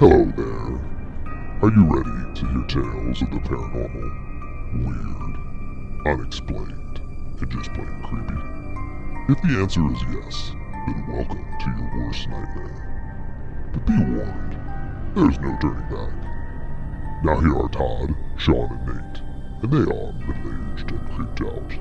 Hello there. Are you ready to hear tales of the paranormal, weird, unexplained, and just plain creepy? If the answer is yes, then welcome to your worst nightmare. But be warned, there's no turning back. Now here are Todd, Sean, and Nate, and they are middle-aged and creeped out.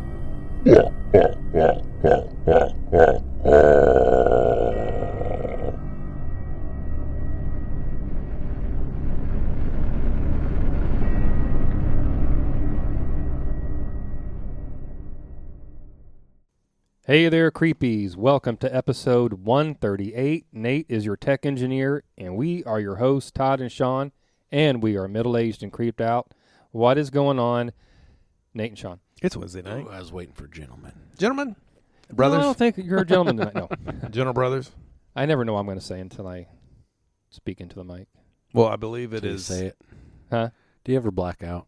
Hey there, creepies. Welcome to episode 138. Nate is your tech engineer, and we are your hosts, Todd and Sean, and we are middle-aged and creeped out. What is going on, Nate and Sean? It's Wednesday night. I was waiting for gentlemen. Gentlemen? Brothers? No, I don't think you're a gentleman tonight. No. Gentle brothers? I never know what I'm going to say until I speak into the mic. Well, I believe it Do you is. say it. Huh? Do you ever black out?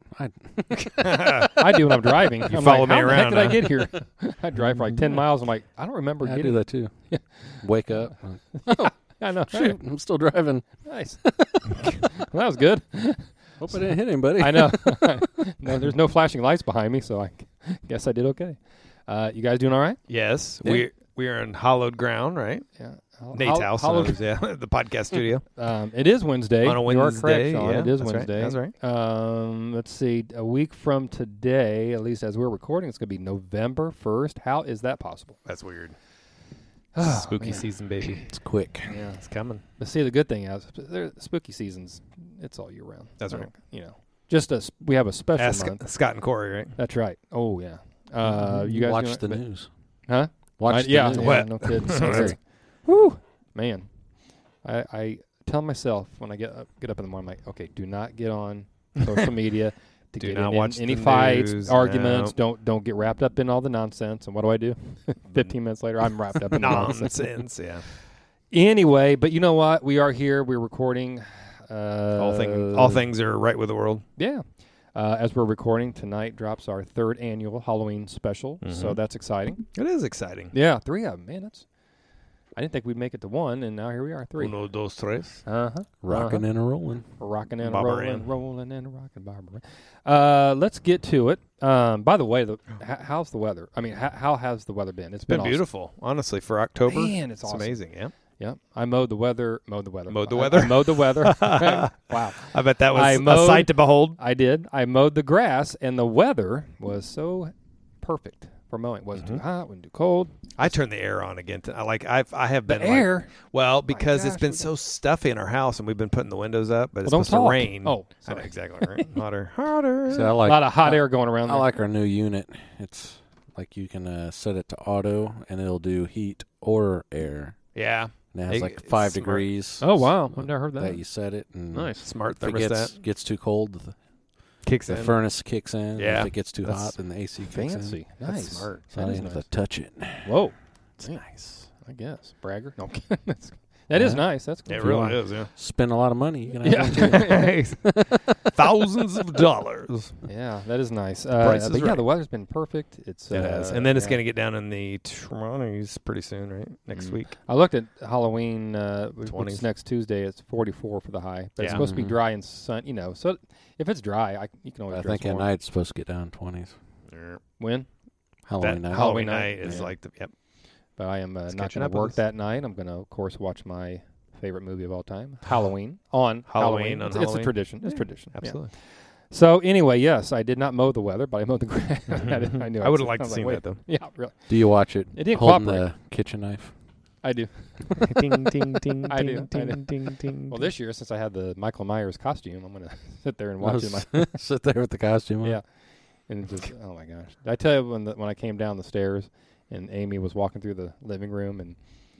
I do when I'm driving. You I'm follow like, me how the heck around, did I huh? get here? I drive for like 10 miles. I'm like, I don't remember I getting do that too. Wake up. I know. Shoot, I'm still driving. Nice. Well, that was good. Hope I didn't hit anybody. I know. No, there's no flashing lights behind me, so I guess I did okay. You guys doing all right? Yes. Yeah. We are in hallowed ground, right? Yeah. Nate's house. Yeah, the podcast studio. It is Wednesday. On a You are correct, Wednesday, Sean. yeah, It is that's right, Wednesday. that's right. Let's see. A week from today, at least as we're recording, it's going to be November 1st. How is that possible? That's weird. Oh, Spooky man. season, baby. It's quick. Yeah. It's coming. But see, the good thing is, spooky seasons, it's all year round. That's right. You know, we have a special Ask month. Scott and Corey, right? That's right. Oh, yeah. You guys watch doing- the but- news. Huh? Watch the Yeah, news. yeah, no kidding. Seriously. Whew, man. I tell myself when I get up in the morning, I'm like, okay, do not get on social media to Do get not in watch any the fights, news, arguments. Don't get wrapped up in all the nonsense. And what do? 15 minutes later, I'm wrapped up in the nonsense. Nonsense, yeah. Anyway, but you know what? We are here. We're recording. All things are right with the world. Yeah. As we're recording, tonight drops our third annual Halloween special, so Mhm. that's exciting. It is exciting. Yeah, 3 of them, man. I didn't think we'd make it to 1, and now here we are, 3. Uno, dos, tres. Rocking and a rolling. Rocking and Barbara rolling, Ann. rolling and rocking, Barbara. Let's get to it. By the way, how's the weather? I mean, how has the weather been? It's Been awesome. beautiful, honestly, for October. Man, it's awesome. amazing, yeah. Yeah, I mowed the weather. Mowed the weather? I mowed the weather. Wow. I bet that I was mowed- a sight to behold. I did. I mowed the grass, and the weather was so perfect for mowing. It wasn't too hot, wasn't too cold. I turned the air on again. I have The been air. well, because it's gosh, been we so stuffy in our house, and we've been putting the windows up, but it's Well, don't supposed to talk. rain. Oh, I know, sorry. exactly. Right? Hotter. See, I A like, lot of hot air going around I there. like our new unit. It's like you can set it to auto, and it'll do heat or air. Yeah, And it has like It's 5 smart. degrees. Oh, wow. I've never heard that. That you set it. And Nice. smart If it thermostat gets too cold, kicks the in. furnace kicks in. Yeah. If it gets too That's hot, then the AC kicks in. Fancy. That's Nice. smart. So I That is didn't have nice. to touch it. Whoa. It's Yeah. nice. I guess. Bragger. No, I'm kidding. That is Yeah. nice. That's cool. It If you really want- is. Yeah, Spend a lot of money. You can have one too. thousands of dollars. Yeah, that is nice. Price is but yeah, right. the weather's been perfect. It's It has, and then it's yeah. going to get down in the 20s pretty soon, right? Next week. I looked at Halloween, which 20s. is next Tuesday. It's 44 for the high. But it's Yeah. supposed to be Mhm. dry and sun. You know, so if it's dry, you can always I dress think at warm. night it's supposed to get down 20s. When? Halloween That night. Halloween night, night is yeah. like the yep. But I am It's not catching going up to with work us. that night. I'm going to, of course, watch my favorite movie of all time, Halloween, on Halloween on It's a Halloween. tradition. It's Yeah, tradition. Yeah. Absolutely. So anyway, yes, I did not mow the weather, but I mowed the grass. I knew. I would have I liked to was see wait. that though. Yeah, really. Do you watch it, It didn't holding cooperate. the kitchen knife? I do. Ting ting ting I do, ting I do. ting ting ting. Well, this year, since I had the Michael Myers costume, I'm going to sit there and watch it. Sit there with the costume on. Yeah. And just, oh my gosh. Did I tell you when I came down the stairs and Amy was walking through the living room and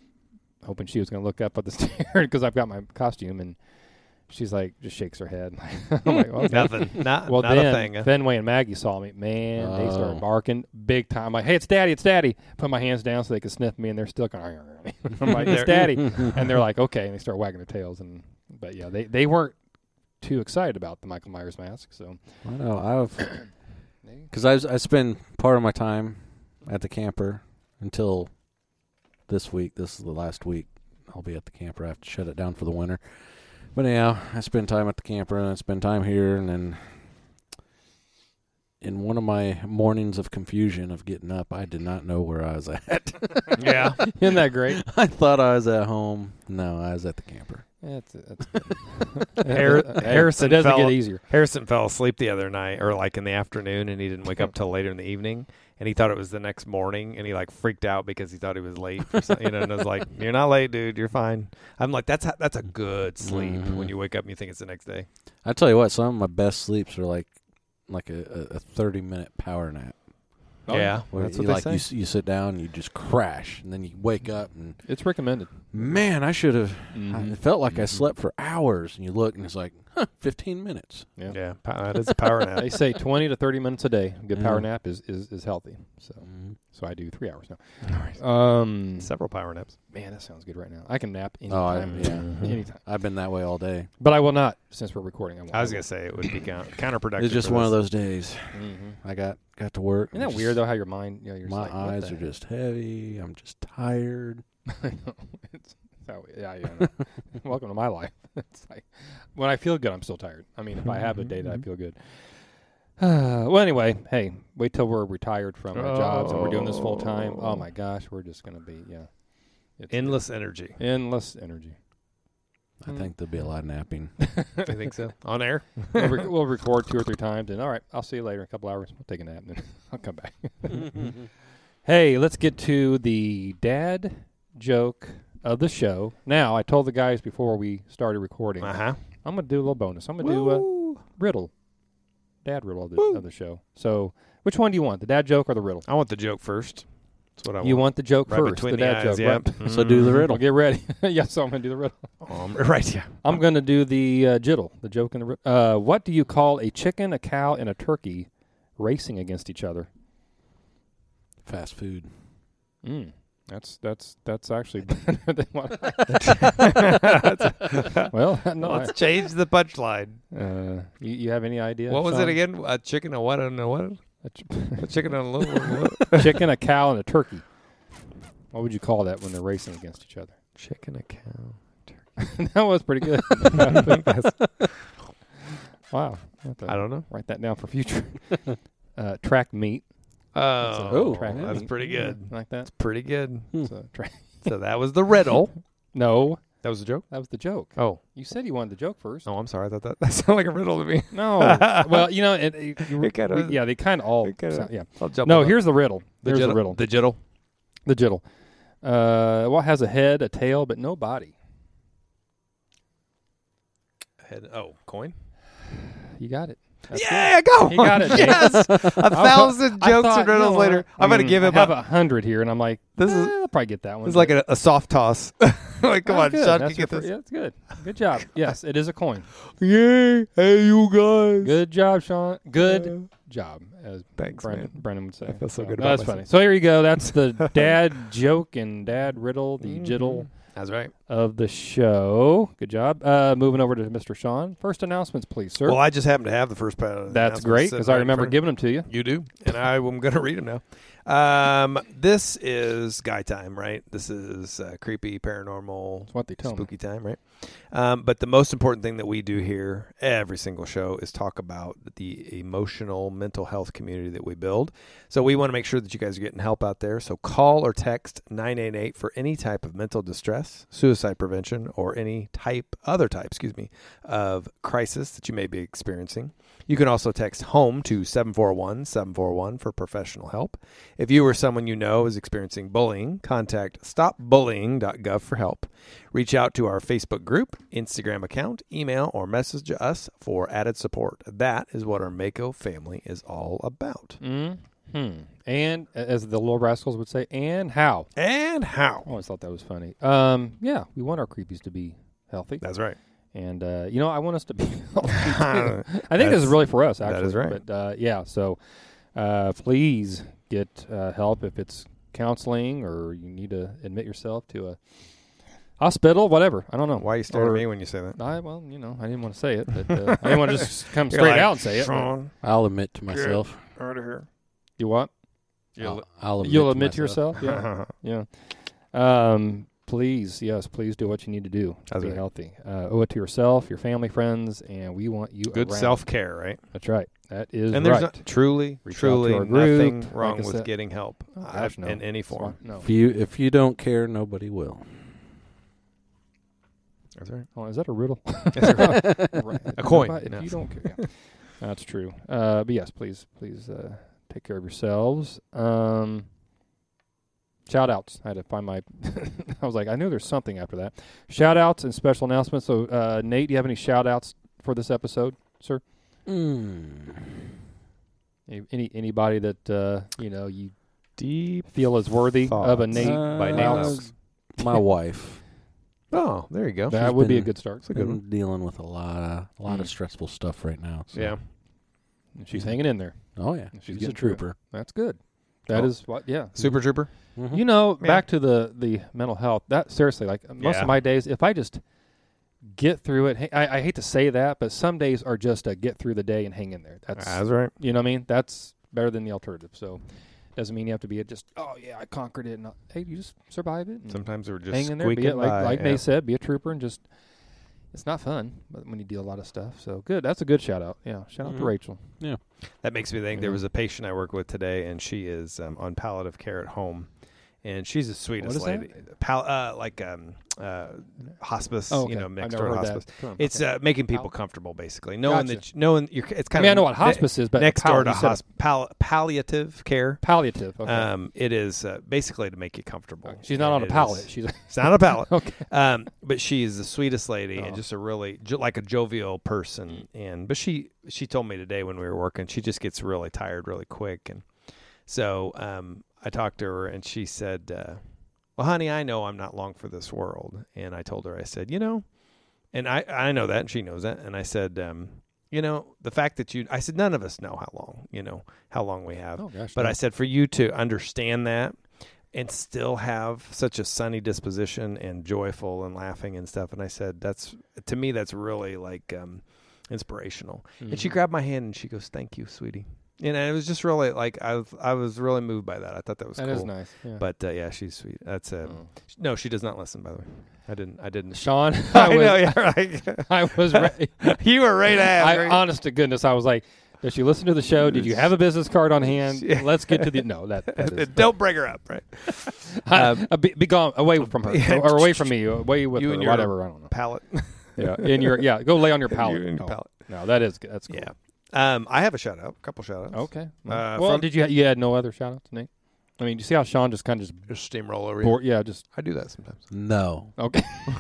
hoping she was going to look up at the stairs because I've got my costume, and she's like, just shakes her head. I'm like, well, Nothing. Not well, not then a thing. Huh? Fenway and Maggie saw me. Man, they started Oh. barking big time. I'm like, hey, it's Daddy, it's Daddy. Put my hands down so they could sniff me, and they're still going, I'm like, it's Daddy. And they're like, okay. And they start wagging their tails. But yeah, they weren't too excited about the Michael Myers mask. So I know. Because I spend part of my time at the camper until this week. This is the last week I'll be at the camper. I have to shut it down for the winter. But yeah, I spend time at the camper and I spend time here, and then in one of my mornings of confusion of getting up, I did not know where I was at. Yeah. Isn't that great? I thought I was at home. No, I was at the camper. That's good. Harrison it doesn't fell- get easier. Harrison fell asleep the other night, or like in the afternoon, and he didn't wake up till later in the evening. And he thought it was the next morning, and he like freaked out because he thought he was late. For something, and I was like, "You're not late, dude. You're fine." I'm like, "That's a good sleep when you wake up and you think it's the next day." I tell you what, some of my best sleeps are like a 30-minute power nap. Oh, yeah, Where that's you, what they like say. you sit down, and you just crash, and then you wake up, and It's recommended. man, I should have. Mhm. It felt like I slept for hours, and you look, and it's like 15 minutes. Yeah, that is a power nap. They say 20 to 30 minutes a day. A good power Yeah. nap is healthy. So I do 3 hours Nice. now. Several power naps. Man, that sounds good right now. I can nap Oh, anytime. yeah. Anytime. I've been that way all day. But I will not, since we're recording. I was gonna say it would be counterproductive. It's just for one of this. those days. Mm-hmm. I got to work. Isn't that weird though? How your mind, you're My just like, what eyes the are just heavy. I'm just tired. I know. It's yeah. No. Welcome to my life. It's like when I feel good, I'm still tired. I mean, if I have a day that I feel good. Well, anyway, hey, wait till we're retired from our jobs and we're doing this full time. Oh my gosh, we're just gonna be it's Endless energy. endless energy. I think there'll be a lot of napping. You think so? On air? We'll record 2 or 3 times, and all right, I'll see you later in a couple hours. We'll take a nap, and then I'll come back. Hey, let's get to the dad joke of the show. Now, I told the guys before we started recording, Uh-huh. I'm going to do a little bonus. I'm going to do a riddle, dad riddle of the show. So, which one do you want, the dad joke or the riddle? I want the joke first. That's what I want. You want the joke right first, between the dad eyes, joke. yep. Right? So do the riddle. Well, get ready. Yeah, so I'm going to do the riddle. Right, yeah. I'm going to do the jiddle, the joke and the riddle. What do you call a chicken, a cow, and a turkey racing against each other? Fast food. That's actually better than what well, no. Let's change the punchline. You have any idea? What was Sean? it again? A chicken, a what, and a what? A chicken and a little A chicken, a cow, and a turkey. What would you call that when they're racing against each other? chicken, a cow. That was pretty good. Wow. I don't know. Write that down for future. Track meet. Oh, Track that's meet. pretty good. Like that. Pretty good. So, So that was the riddle. no, That was the joke? that was the joke. Oh. You said you wanted the joke first. Oh, I'm sorry. I thought that sounded like a riddle to me. No. Well, you know, It kinda- yeah, they kind of all. it kinda- sound, yeah. I'll jump No, on here's the riddle. Here's the jiddle. riddle. The jiddle. The jiddle. What has a head, a tail, but no body? Coin? You got it. That's Yeah, go. He got it, Nate. Yes. 1,000 I jokes thought, and riddles you know, later. I'm going to give him I have a. 100 here, and I'm like, This is- I'll probably get that one. It's like a soft toss. Like, come on, good. Sean, That's you get your this. Yeah, that's good. Good job. Yes, it is a coin. Yay. Hey, you guys. Good job, Sean. Good job, as Thanks, Brennan would say. I feel so good no, about that's myself. funny. So here you go. That's the dad joke and dad riddle, the Mm-hmm. jiddle That's right. of the show. Good job. Moving over to Mr. Sean. First announcements, please, sir. Well, I just happen to have the first part. That's great, because I remember giving them to you. You do, and I'm going to read them now. This is guy time, right? This is creepy, paranormal, That's what they tell me. spooky time, right? But the most important thing that we do here, every single show, is talk about the emotional, mental health community that we build. So we want to make sure that you guys are getting help out there. So call or text 988 for any type of mental distress, suicide prevention, or any other type of crisis that you may be experiencing. You can also text HOME to 741-741 for professional help. If you or someone you know is experiencing bullying, contact stopbullying.gov for help. Reach out to our Facebook group, Instagram account, email, or message us for added support. That is what our Mako family is all about. And as the Little Rascals would say, and how? And how? I always thought that was funny. Yeah, we want our creepies to be healthy. That's right. And, I want us to be healthy, too. I think this is really for us, actually. That is right. But, yeah, so please get help if it's counseling or you need to admit yourself to a hospital, whatever. I don't know. Why are you staring at me when you say that? I didn't want to say it, but I didn't want to just come You're straight like, out and say it. Sean, I'll admit to myself. out of here. You what? I'll You'll admit admit to yourself? Yeah. Yeah. please do what you need to do to That's be right. healthy. Owe it to yourself, your family, friends, and we want you Good around. self-care, right? That's right. That is And there's right. truly Reach out to our nothing group, wrong like I with said. getting help Oh, gosh, no. in any That's why- form. No. If you don't care, nobody will. That's right. Oh, is that a riddle? Right. A coin. If No. you don't care, yeah. That's true. But yes, please take care of yourselves. Shout outs. I had to find my. I was like, I knew there's something after that. Shout outs and special announcements. So, Nate, do you have any shout outs for this episode, sir? Anybody that you Deep feel is worthy of a thoughts. Nate by Nate Mouse? Mouse. My wife. Oh, there you go. That would be a been- good start. That's a good Been one. dealing with a lot of stressful stuff right now. So. Yeah. And she's hanging in there. Oh yeah. She's She's a getting through it. trooper. That's good. That Oh. is what. Yeah. Super Trooper. Mhm. You know, Yeah. back to the mental health. That seriously, like most Yeah. of my days, if I just get through it, I hate to say that, but some days are just a get through the day and hang in there. That's That's right. you know what I mean. That's better than the alternative. So doesn't mean you have to be just I conquered it. And hey, you just survive it. And Sometimes we're just hang in there. Be squeaking it, like by. Nate said, be a trooper and just. It's not fun, but when you deal a lot of stuff. So good. That's a good shout out. Yeah. Shout out to Mhm. Rachel. That makes me think. There Mhm. was a patient I work with today, and she is on palliative care at home, and she's the sweetest What is lady. Hospice, Oh, okay. next I've door never to heard hospice. that term. It's Okay. making people comfortable, basically. Knowing Gotcha. it's I kind mean, I of know what hospice is, but next door to you said palliative care. palliative. Okay. It is basically to make you comfortable. Okay. She's not on a And it pallet. is- She's It's not a pallet. okay. But she is the sweetest lady Oh. and just a really like a jovial person. But she told me today when we were working, she just gets really tired really quick. And so I talked to her and she said, well, honey, I know I'm not long for this world. And I told her, I said, and I know that and she knows that. And I said, the fact that I said, none of us know how long we have. Oh gosh. But no. I said, for you to understand that and still have such a sunny disposition and joyful and laughing and stuff. And I said, to me, that's really like inspirational. And she Mhm. grabbed my hand and she goes, thank you, sweetie. And it was just really like, I was really moved by that. I thought that was That cool. is nice. Yeah. But yeah, she's sweet. That's Oh. no, she does not listen, by the way. I didn't. Sean, I was, know, yeah, right. I was ready. You were right to ask. right? Honest to goodness, I was like, does she listen to the show? Did you have a business card on hand? Yeah. Let's get to the no. That is, Don't bring her up, right? be gone away from her Yeah. or away from me, away with You her, and your whatever. I don't know. Palette. Yeah, go lay on your pallet. You and your No. palette. No, that's cool. Yeah. I have a shout out, a couple shout outs. Okay. From- Well, did you had no other shout outs, Nate? I mean, you see how Sean just kind of Just steamroll over bored? Yeah, just I do that sometimes. No. okay.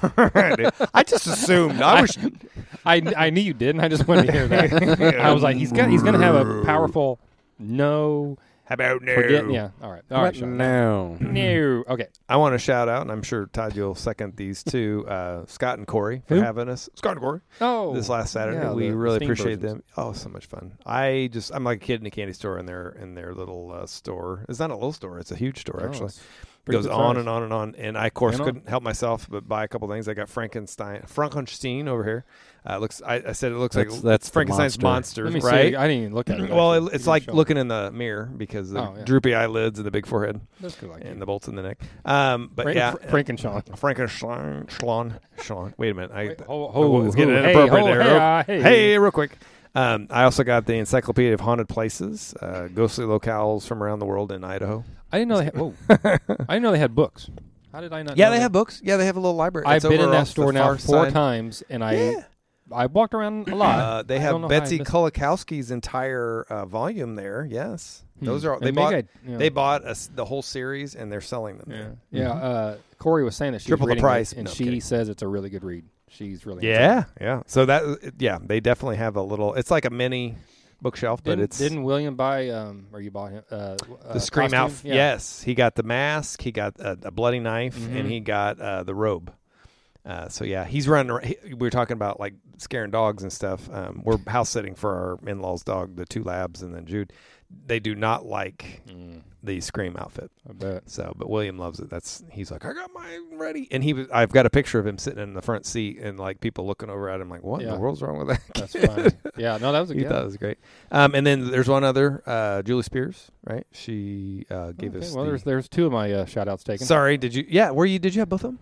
I just assumed. I was. I knew you didn't. I just wanted to hear that. I was like, he's gonna have a powerful no. How about no? Forget. Yeah. All right. All right. What? Sean. No. No. Okay. I want to shout out, and I'm sure Todd, you'll second these too. Scott and Corey for Who? having us. Scott and Corey Oh. this last Saturday. yeah, we the really steam appreciate versions. them. Oh, so much fun. I'm like a kid in a candy store in their little store. It's not a little store. It's a huge store Oh, actually. it's It pretty goes good on size. and on and on. And I, of course, Hang on. couldn't help myself but buy a couple things. I got Frankenstein over here. I said it looks like That's the Frankenstein's monster. monster, Let me right? see. I didn't even look at it. Well, actually. it's You like didn't show looking in the mirror because the Oh, yeah. droopy eyelids and the big forehead me. That's good. Like and the bolts in the neck. But yeah, Frank and Sean. Frankenstein. Wait a minute. It's getting hey, inappropriate there. Hey, Hey, real quick. I also got the Encyclopedia of Haunted Places, ghostly locales from around the world in Idaho. I didn't know they had. Whoa. I didn't know they had books. How did I not? Yeah, know they that? have books. Yeah, they have a little library. I've It's been in over that off the store now far 4 side. times, and Yeah. I walked around a lot. They I don't have know how I Betsy missed- Kulikowski's entire volume there. Yes, those are And they maybe bought. yeah. They bought the whole series and they're selling them. Yeah, there. yeah. Corey was saying that she Triple was the reading price. it, and No, she kidding. says it's a really good read. She's really Yeah, yeah. So they definitely have a little. It's like a mini bookshelf, but it's didn't William buy or you bought him the Scream costume? outfit. Yeah. Yes, he got the mask, he got a bloody knife, Mhm. and he got the robe. So yeah, he's running around. We were talking about like scaring dogs and stuff. We're house sitting for our in-laws' dog, the 2 labs, and then Jude. They do not like the Scream outfit. I bet. So, but William loves it. He's like, I got mine ready, and I've got a picture of him sitting in the front seat, and like people looking over at him, like, what in Yeah. the world's wrong with that? That's funny. Yeah, no, that was a He good. thought it was great. And then there's one other, Julie Spears, right? She gave us. Well, there's 2 of my shout outs taken. Sorry, did you? Yeah, did you have both of them?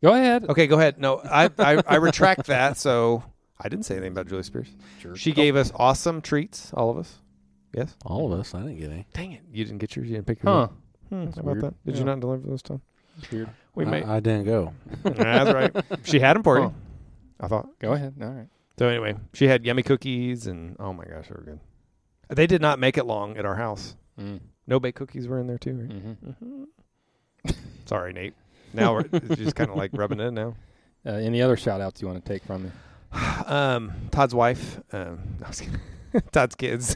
Go ahead. Okay, go ahead. No, I retract that. So I didn't say anything about Julie Spears. Sure. She gave us awesome treats, all of us. Yes? All of us. I didn't get any. Dang it. You didn't get yours? You didn't pick yours Huh. up? How about weird. that? Did Yeah. you not deliver this time? Weird. We may. I didn't go. That's right. She had them for Huh. you, I thought. Go ahead. All right. So anyway, she had yummy cookies, and oh my gosh, they were good. They did not make it long at our house. No bake cookies were in there too, right? Mm-hmm. Sorry, Nate. Now we're it's just kind of like rubbing it in now. Any other shout-outs you want to take from me? Todd's wife. No, I was kidding. Todd's kids.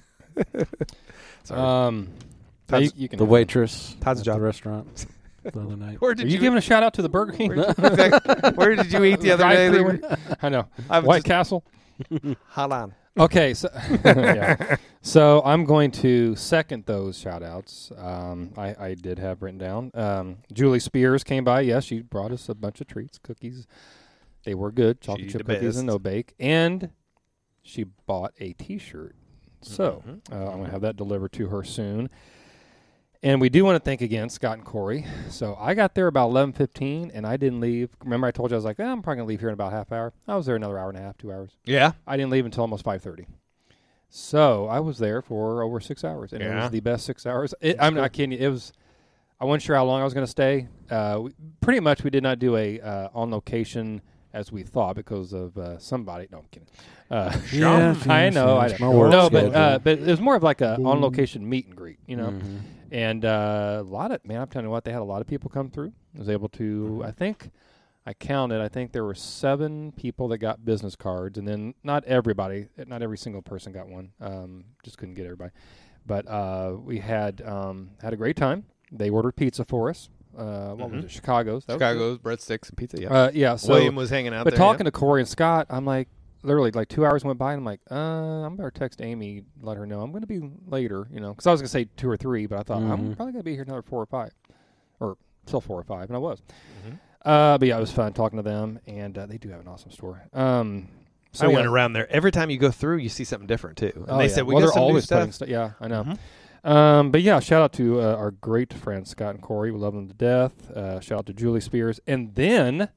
Sorry. You, you can The have waitress Todd's at job. the restaurant the other night. Where it. did Are you giving a shout-out to the Burger King? Where did you eat the other day? Drive-thru. I know. White Castle. Hold on. Okay, so yeah. So I'm going to second those shout-outs. I did have written down. Julie Spears came by. Yes, she brought us a bunch of treats, cookies. They were good, chocolate She chip the cookies and best. no bake. And she bought a T-shirt. So I'm going to have that delivered to her soon. And we do want to thank again Scott and Corey. So I got there about 11:15, and I didn't leave. Remember I told you I was like, I'm probably going to leave here in about a half hour. I was there another hour and a half, 2 hours. Yeah. I didn't leave until almost 5:30. So I was there for over 6 hours, and it Yeah. was the best 6 hours. I'm not kidding you. It was. I wasn't sure how long I was going to stay. Pretty much, we did not do a on location as we thought because of somebody. No, I'm kidding. I know. I My work no, schedule. but it was more of like a on location meet and greet, you know. And a lot of I'm telling you what, they had a lot of people come through. I was able to. I think I counted. I think there were 7 people that got business cards, and then not everybody, not every single person got one. Just couldn't get everybody. But we had a great time. They ordered pizza for us. What was it? Chicago's. That was Chicago's breadsticks and pizza. Yeah. good. Yeah. So, William was hanging out but there. talking to Corey and Scott, I'm like, literally, like 2 hours went by, and I'm like, I'm better text Amy, let her know I'm going to be later, you know, because I was going to say 2 or 3, but I thought I'm probably going to be here another 4 or 5, or till 4 or 5, and I was. But yeah, it was fun talking to them, and they do have an awesome store. So I went around there. Every time you go through, you see something different too. And they said we well, got they're some new always stuff. putting yeah, I know. But yeah, shout out to our great friends Scott and Corey. We love them to death. Shout out to Julie Spears, and then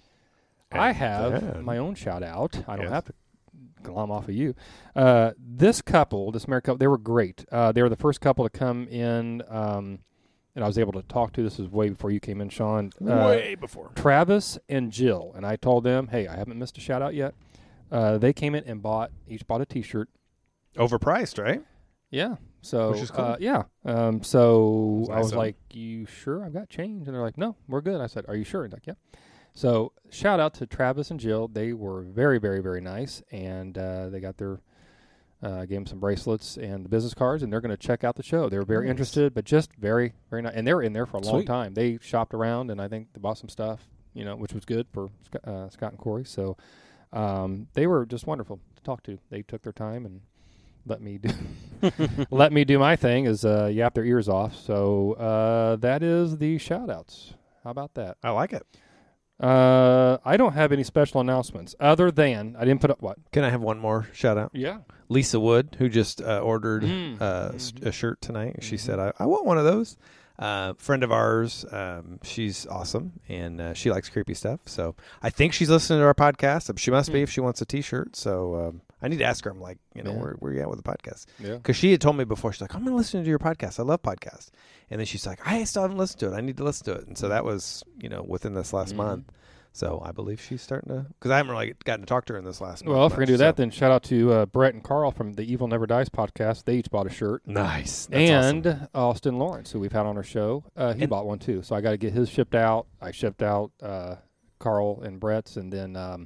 I have my own shout out. I don't have to glom off of you. This married couple, they were great. They were the first couple to come in, and I was able to talk to. This was way before you came in, Sean. Way before. Travis and Jill, and I told them, hey, I haven't missed a shout out yet. They came in and each bought a T-shirt. Overpriced, right? Yeah. So Which is cool. yeah. So That's I was awesome. like, "You sure? I've got change." And they're like, "No, we're good." I said, "Are you sure?" And like, "Yeah." So shout out to Travis and Jill. They were very, very, very nice, and they got their gave them some bracelets and the business cards, and they're going to check out the show. They were very interested, but just very, very nice. And they were in there for a long Sweet. time. They shopped around, and I think they bought some stuff, you know, which was good for Scott and Corey. So they were just wonderful to talk to. They took their time and let me do my thing is yap their ears off. So that is the shout outs. How about that? I like it. I don't have any special announcements other than I didn't put up what? Can I have one more shout out? Yeah. Lisa Wood, who just ordered a shirt tonight. She said, I want one of those. Friend of ours, she's awesome, and she likes creepy stuff. So I think she's listening to our podcast. She must be if she wants a T-shirt. So I need to ask her. I'm like, where you at with the podcast? Yeah. Because she had told me before, she's like, I'm going to listen to your podcast. I love podcasts. And then she's like, I still haven't listened to it. I need to listen to it. And so that was, within this last month. So I believe she's starting to, because I haven't really gotten to talk to her in this last month. Well, if we're going to do that, then shout out to Brett and Carl from the Evil Never Dies podcast. They each bought a shirt. Nice. That's and awesome. Austin Lawrence, who we've had on our show, he bought one too. So I got to get his shipped out. I shipped out Carl and Brett's, and then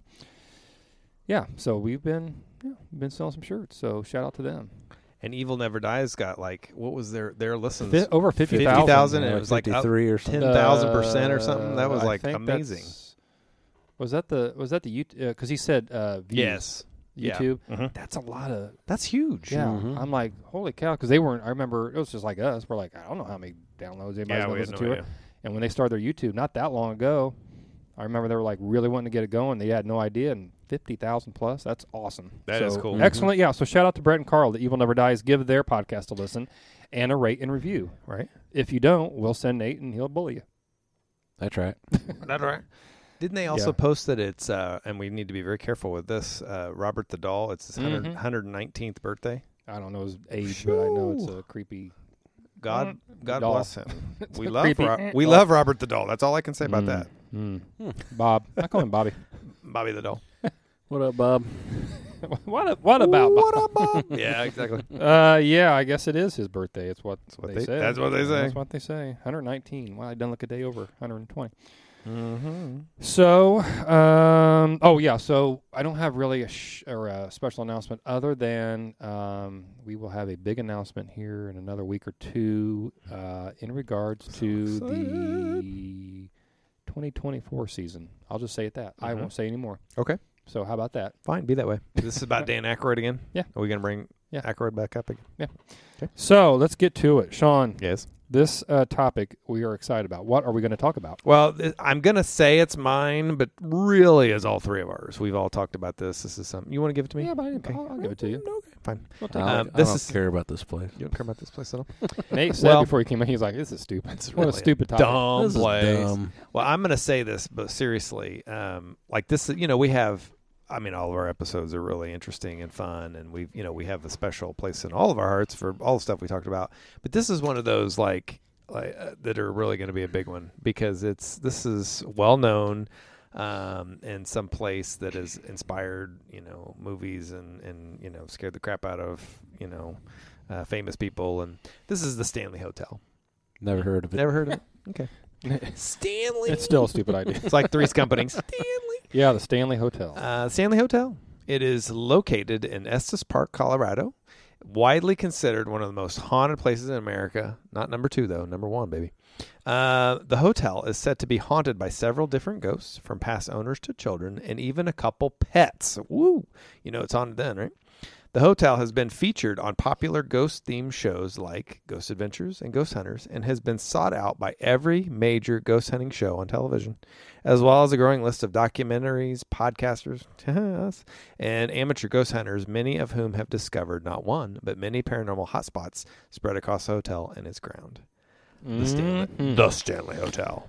so we've been selling some shirts. So shout out to them. And Evil Never Dies got like, what was their listens? Over 50,000. 50,000, and it was like up 53 or something. 10,000% or something. That was I like think amazing. Was that the YouTube? Because he said views. Yes. YouTube. Yeah. Mhm. That's a lot of. That's huge. Yeah, Mhm. I'm like, holy cow, because they weren't. I remember it was just like us. We're like, I don't know how many downloads anybody's gonna listen to it. And when they started their YouTube, not that long ago, I remember they were like really wanting to get it going. They had no idea, and 50,000 plus. That's awesome. That is cool. Excellent. Yeah. So shout out to Brett and Carl. The Evil Never Dies. Give their podcast a listen and a rate and review. Right. If you don't, we'll send Nate and he'll bully you. That's right. That's right. Didn't they also post that it's, and we need to be very careful with this, Robert the Doll, it's his 119th birthday. I don't know his age, but I know it's a creepy. God doll. bless him. We creepy love Robert the Doll. That's all I can say about that. Bob. I call him Bobby. Bobby the Doll. What up, Bob? What about Bob? What up, Bob? Yeah, exactly. Yeah, I guess it is his birthday. It's what they say. That's what they say. That's what they say. 119. Well, I done look a day over 120. Mm-hmm. So, so I don't have really a special announcement other than we will have a big announcement here in another week or two in regards to the 2024 season. I'll just say it that. I won't say any more. Okay. So how about that? Fine, be that way. This is about Dan Aykroyd again? Yeah. Are we going to bring Aykroyd back up again? Yeah. Okay. So let's get to it. Sean. Yes. This topic we are excited about. What are we going to talk about? Well, I'm going to say it's mine, but really it's all three of ours. We've all talked about this. This is something. You want to give it to me? Yeah, but Okay. I'll give it to you. Okay, fine. We'll take I it. don't care about this place. You don't care about this place at all? Nate said before he came in, he was like, this is stupid. It's What a really stupid topic. Dumb This is place. dumb. Well, I'm going to say this, but seriously, like this, we have, all of our episodes are really interesting and fun, and we have a special place in all of our hearts for all the stuff we talked about. But this is one of those that are really going to be a big one because this is well known, and some place that has inspired movies and scared the crap out of famous people, and this is the Stanley Hotel. Never heard of it. Never heard of it? Okay. Stanley. It's still a stupid idea. It's like Three's Company. Stanley. Yeah, the Stanley Hotel. Stanley Hotel. It is located in Estes Park, Colorado. Widely considered one of the most haunted places in America. Not number 2, though. Number 1, baby. The hotel is said to be haunted by several different ghosts, from past owners to children, and even a couple pets. Woo! It's haunted then, right? The hotel has been featured on popular ghost-themed shows like Ghost Adventures and Ghost Hunters, and has been sought out by every major ghost hunting show on television, as well as a growing list of documentaries, podcasters, and amateur ghost hunters, many of whom have discovered not one, but many paranormal hotspots spread across the hotel and its ground. The Stanley Hotel.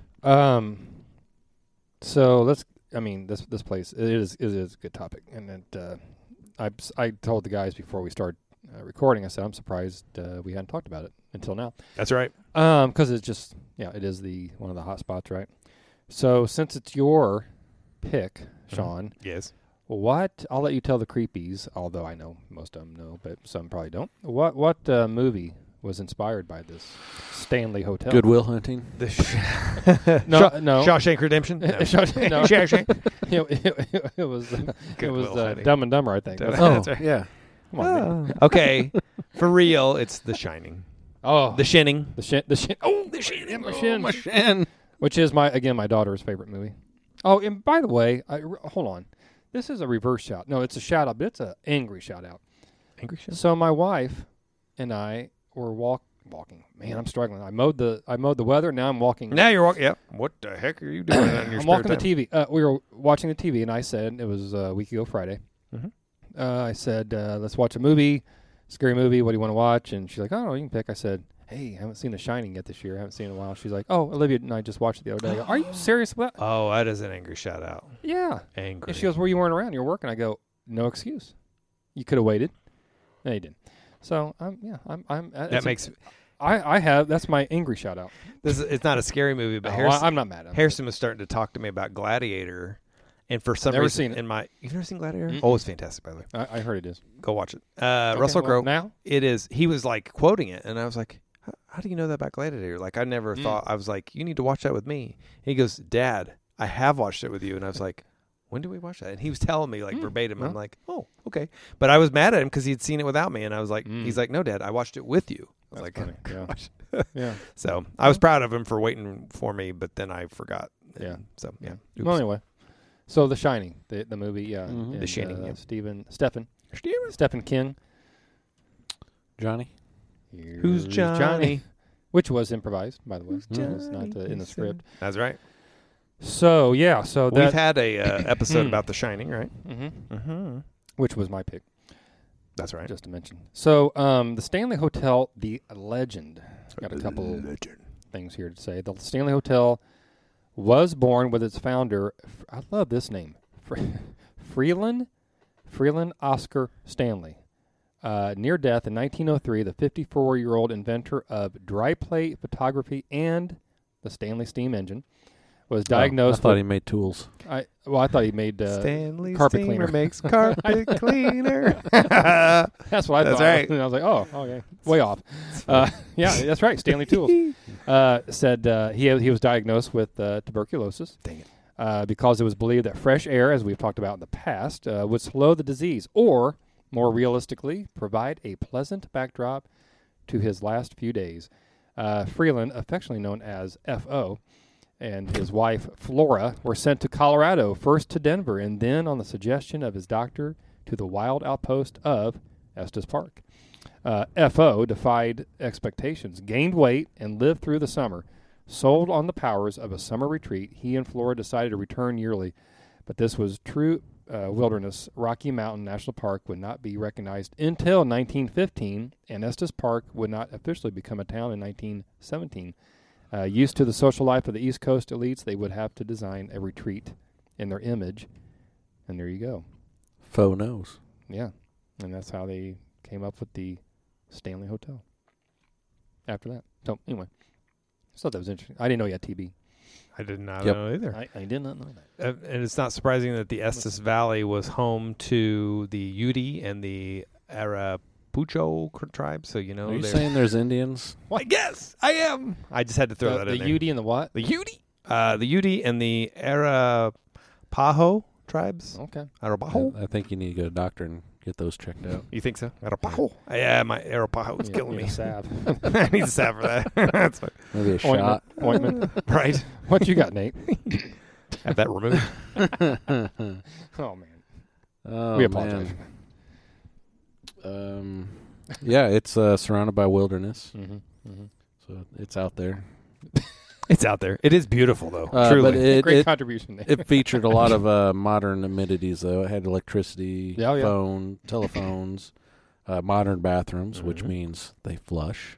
So this place it is a good topic, and I told the guys before we started recording. I said I'm surprised we hadn't talked about it until now. That's right. Because it's just it is one of the hot spots, right? So since it's your pick, Sean, Yes. what I'll let you tell the creepies. Although I know most of them know, but some probably don't. What movie was inspired by this Stanley Hotel? Good Will Hunting. No. Shawshank Redemption. No. Shawshank. It was Will Hunting. Dumb and Dumber, I think. That's right. Yeah. Come on, Nate. Okay, for real, it's The Shining. Oh, The Shining. the Shin. Oh, the Shin. Yeah, my Shin. And Which is my daughter's favorite movie. Oh, and by the way, hold on. This is a reverse shout. No, it's a shout out, but it's an angry shout out. Angry Show. So my wife and I were walking. Man, I'm struggling. I mowed the weather. Now I'm walking. Now you're walking. Yep. What the heck are you doing on your I'm spare walking time? the TV. We were watching the TV, and I said it was a week ago Friday. Mhm. I said, let's watch a movie, scary movie. What do you want to watch? And she's like, oh, you can pick. I said, hey, I haven't seen The Shining yet this year. I haven't seen it in a while. She's like, oh, Olivia and I just watched it the other day. I go, are you serious about that? Oh, that is an angry shout out. Yeah. Angry. And she goes, well, you weren't around. You were working. I go, no excuse. You could have waited. No, you didn't. So, that's my angry shout out. It's not a scary movie, but I'm not mad at it. Harrison was starting to talk to me about Gladiator, and for some Never reason, seen it. you've never seen Gladiator? Mm-mm. Oh, it's fantastic, by the way. I heard it is. Go watch it. Russell Crowe. Now? It is. He was like quoting it, and I was like, how do you know that about Gladiator? Like, I never thought. I was like, you need to watch that with me. And he goes, Dad, I have watched it with you, and I was like, when did we watch that? And he was telling me like verbatim. I'm like, oh, okay. But I was mad at him because he'd seen it without me, and I was like, he's like, no, Dad, I watched it with you. I was like, funny. oh, gosh. Yeah. So I was proud of him for waiting for me, but then I forgot. Yeah. So yeah. Well, anyway. So The Shining, the movie, yeah. Mhm. And, The Shining, yeah. Stephen King. Johnny. Who's Here's Johnny? Which was improvised, by the way. Who's It was Johnny? not in the script. That's right. So, yeah. So We've that, had a episode about The Shining, right? Mm-hmm. Which was my pick, That's right. just to mention. So, the Stanley Hotel, the legend. Got a couple things here to say. The Stanley Hotel was born with its founder. I love this name, Freeland Oscar Stanley. Near death in 1903, the 54-year-old inventor of dry plate photography and the Stanley steam engine was diagnosed. I thought he made tools. I thought he made Stanley carpet Steamer cleaner. makes carpet cleaner. That's what I thought. That's right. And I was like, oh, okay, way off. Yeah, that's right. Stanley Tools said he was diagnosed with tuberculosis. Dang it. Because it was believed that fresh air, as we've talked about in the past, would slow the disease, or more realistically, provide a pleasant backdrop to his last few days. Freeland, affectionately known as F.O., and his wife, Flora, were sent to Colorado, first to Denver, and then, on the suggestion of his doctor, to the wild outpost of Estes Park. F.O. defied expectations, gained weight, and lived through the summer. Sold on the powers of a summer retreat, he and Flora decided to return yearly, but this was true wilderness. Rocky Mountain National Park would not be recognized until 1915, and Estes Park would not officially become a town in 1917. Used to the social life of the East Coast elites, they would have to design a retreat in their image, and there you go. Faux nose. Yeah, and that's how they came up with the Stanley Hotel after that. So, anyway, I thought that was interesting. I didn't know you had TB. I did not Yep. know either. I did not know that. And it's not surprising that the Estes Valley was home to the Ute and the Arapaho tribe. So, Are you saying there's Indians? Well, I guess I am. I just had to throw that in there. The Ute and the what? The Ute? The Ute and the Arapaho tribes. Okay. Arapaho? I think you need to go to a doctor and get those checked out. You think so? Arapaho? Yeah, my Arapaho is killing Yeah, me. salve. I need a salve for that. That's fine. Maybe a shot. Ointment. Right. What you got, Nate? Have that removed. Oh, man. Oh, We apologize. Yeah, it's surrounded by wilderness, Mm-hmm. Mm-hmm. so it's out there. It's out there. It is beautiful, though. But Truly. Great contribution, Nate. it featured a lot of modern amenities, though. It had electricity, Yeah, yeah. phone, telephones, modern bathrooms, which Mhm. means they flush.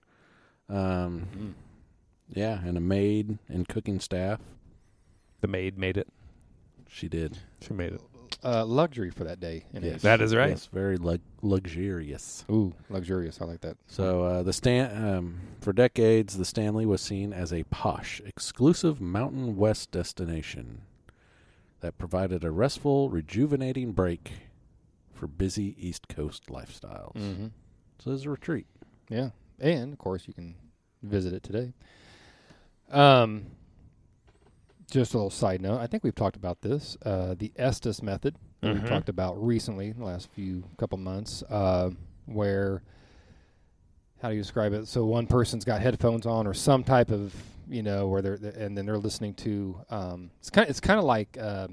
Yeah, and a maid and cooking staff. The maid made it. She did. She made it. Luxury for that day. Yes. That is right. Yes, very luxurious. Ooh, luxurious. I like that. So for decades, the Stanley was seen as a posh, exclusive Mountain West destination that provided a restful, rejuvenating break for busy East Coast lifestyles. Mm-hmm. So it's a retreat. Yeah. And, of course, you can visit it today. Just a little side note. I think we've talked about this. The Estes method that we've talked about recently in the last couple months, where, how do you describe it? So one person's got headphones on or some type of, where and then they're listening to, it's kind of like the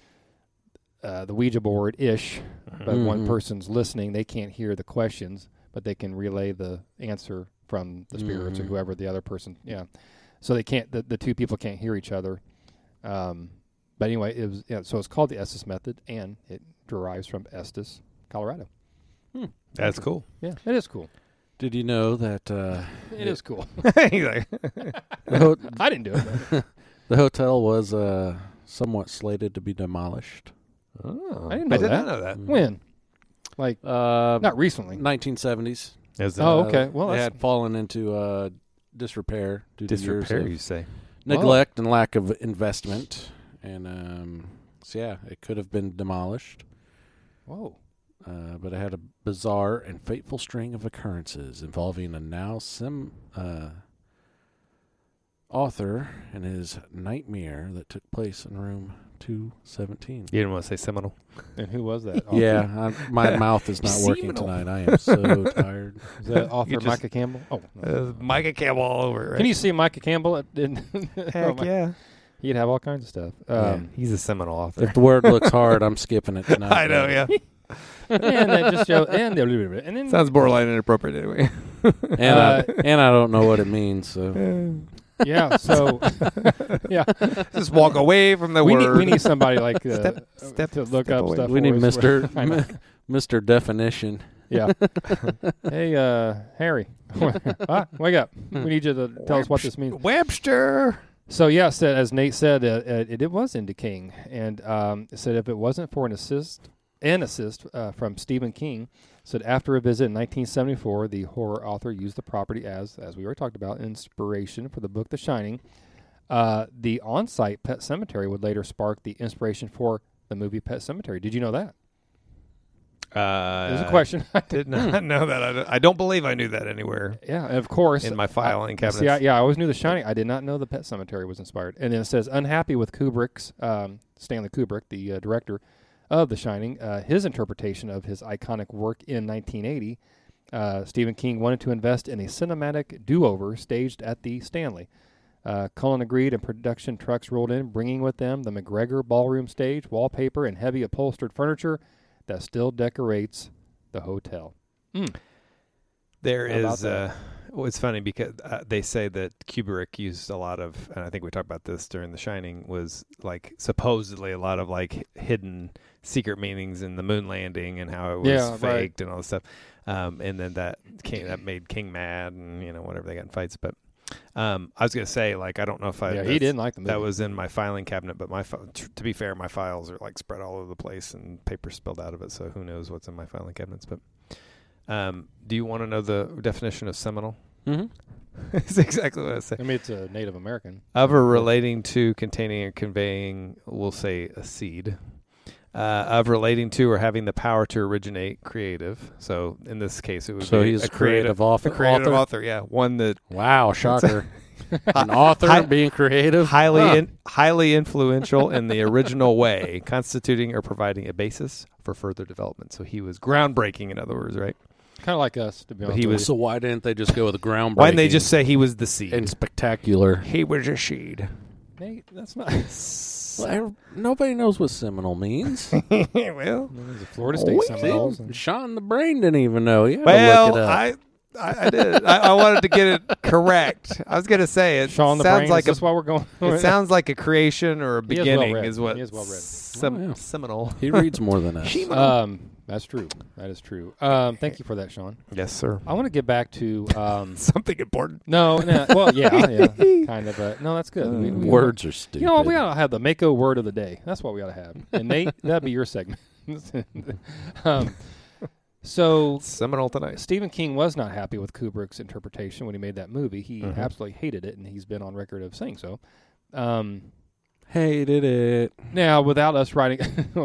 Ouija board-ish, but one person's listening. They can't hear the questions, but they can relay the answer from the spirits or whoever the other person, So they can't, the two people can't hear each other. But anyway, it was so it's called the Estes method, and it derives from Estes, Colorado. That's cool. Yeah, it is cool. Did you know that It is cool. He's like, I didn't do it. the hotel was somewhat slated to be demolished? oh, I didn't know did that. not know that. When? Like, not recently. 1970s. Oh, okay. Well, they that's had fallen into disrepair due to years Disrepair, of you say? neglect and lack of investment. And so, yeah, it could have been demolished. whoa. But it had a bizarre and fateful string of occurrences involving a now author and his nightmare that took place in room 217. You didn't want to say Seminole. And who was that? Yeah, my mouth is not working Seminole. tonight. I am so tired. Is that author You just- Micah Campbell? Oh, no. Micah Campbell all over it, right? Can you see Micah Campbell? Heck yeah. He'd have all kinds of stuff. He's a Seminole author. If the word looks hard, I'm skipping it tonight. I know, yeah. and that just shows, and then Sounds borderline inappropriate anyway. And I don't know what it means. So yeah. So yeah, Just walk away from the we word. need somebody like Step to look step up away. stuff. we for need us. I know. Mr. Definition. Yeah. Hey, Harry, wake up. We need you to tell us what this means. Webster. So yeah, said as Nate said, it was Indie King, and it said if it wasn't for an assist from Stephen King, said after a visit in 1974, the horror author used the property as we already talked about, inspiration for the book The Shining. The on-site Pet Cemetery would later spark the inspiration for the movie Pet Sematary. Did you know that? There's a question. I did not know that. I don't believe I knew that anywhere. Yeah, and of course. In my filing cabinet. See, I always knew The Shining. I did not know the Pet Cemetery was inspired. And then it says, unhappy with Kubrick's, Stanley Kubrick, the director of The Shining, his interpretation of his iconic work in 1980, Stephen King wanted to invest in a cinematic do-over staged at the Stanley. Cullen agreed, and production trucks rolled in, bringing with them the McGregor ballroom stage, wallpaper, and heavy upholstered furniture that still decorates the hotel. There is, it's funny because they say that Kubrick used a lot of, and I think we talked about this during The Shining, was like supposedly a lot of like hidden secret meanings in the moon landing and how it was faked and all this stuff. And then that made King mad and, whatever, they got in fights. But I was going to say, like, I don't know if he didn't like the movie. That was in my filing cabinet, but to be fair, my files are like spread all over the place and paper spilled out of it, so who knows what's in my filing cabinets. But do you want to know the definition of seminal? Mm-hmm. It's exactly what I say. I mean, it's a Native American. Of or relating to, containing, or conveying, we'll say a seed. Of relating to or having the power to originate, creative. So in this case, it would be he's a creative author. A creative author, yeah. One that... Wow, shocker. An author being creative? Highly influential in the original way, constituting or providing a basis for further development. So he was groundbreaking, in other words, right? Kind of like us, to be honest. So why didn't they just go with a groundbreaking? Why didn't they just say he was the seed? And spectacular. He was a seed. Nate, that's not... Well, nobody knows what Seminole means. Well, the Florida State Seminoles. Sean the Brain didn't even know. You had well, to look it up. I did. I wanted to get it correct. I was going to say it Sean the sounds Brain, like that's why we're going. It sounds like a creation or a beginning is what. He is well read. Seminole. He reads more than us. That's true. That is true. Thank you for that, Sean. Yes, sir. I want to get back to something important. No. Well, yeah, kind of. No, that's good. Words are stupid. We ought to have the Mako word of the day. That's what we ought to have. And Nate, that'd be your segment. So Seminole tonight. Stephen King was not happy with Kubrick's interpretation when he made that movie. He absolutely hated it, and he's been on record of saying so. Hated it. Now, without writing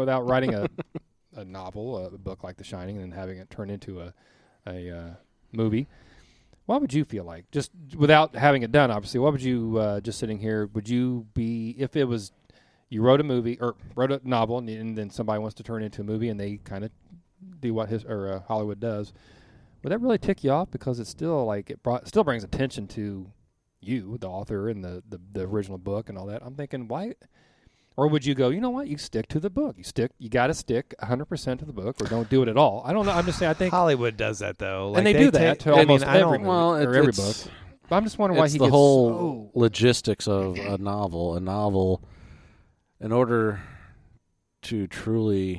a novel, a book like The Shining, and having it turn into a movie, what would you feel like? Just without having it done, obviously, what would you, just sitting here, would you be, if it was, you wrote a movie, or wrote a novel, and then somebody wants to turn it into a movie, and they kind of do what Hollywood does, would that really tick you off? Because it's still like, still brings attention to you, the author, and the original book and all that. I'm thinking, why... Or would you go, you know what, you stick to the book. You got to stick 100% to the book, or don't do it at all. I don't know. I'm just saying, I think... Hollywood does that, though. Like, and they do that to almost every movie, or every book. But I'm just wondering why he gets... It's the whole logistics of a novel. A novel, in order to truly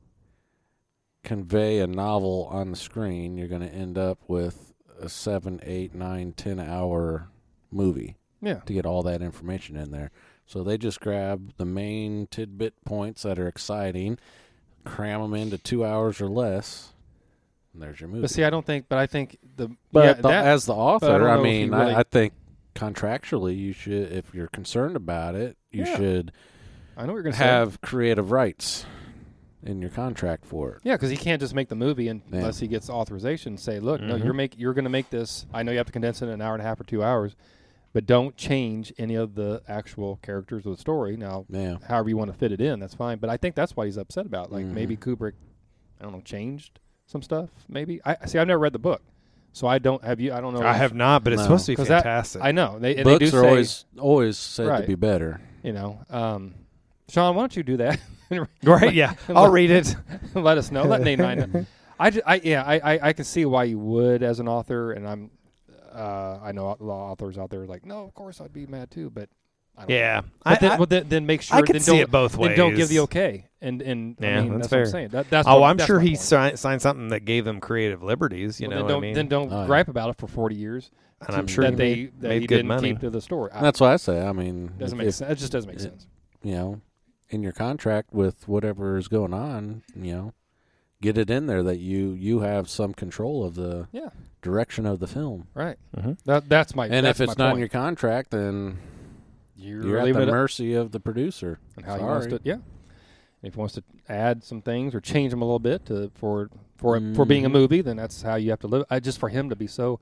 convey a novel on the screen, you're going to end up with a 7, 8, 9, 10-hour movie to get all that information in there. So they just grab the main tidbit points that are exciting, cram them into 2 hours or less, and there's your movie. But see, I think as the author, I think contractually you should, if you're concerned about it, you should I know what you're going to have creative rights in your contract for it. Yeah, because he can't just make the movie unless he gets authorization. Say, look, no, you're going to make this. I know you have to condense it in an hour and a half or 2 hours. But don't change any of the actual characters of the story. Now, however you want to fit it in, that's fine. But I think that's what he's upset about. Like maybe Kubrick, I don't know, changed some stuff. Maybe I've never read the book, so I don't have you. I don't know. I have not, but it's supposed to be fantastic. I know they books do are always said to be better. Sean, why don't you do that? Right? Yeah, I'll read it. Let us know. Let Nate and I know. I can see why you would as an author, and I know a lot of authors out there like, no, of course I'd be mad too, but I don't know. Then make sure. I can see it both ways. Then don't give the okay. And that's fair. What I'm saying. I'm sure he signed something that gave them creative liberties. Then don't gripe about it for 40 years. And I'm sure that he made good didn't money. keep to the story. That's why I say. I mean, Doesn't make sense. It just doesn't make sense. You know, in your contract with whatever is going on, you know, get it in there that you have some control of the direction of the film. Right. Mm-hmm. That's my. And that's if it's my not point. in your contract, then you're at leaving the it up mercy of the producer. and how he wants to. Yeah. If he wants to add some things or change them a little bit for being a movie, then that's how you have to live. Just for him to be so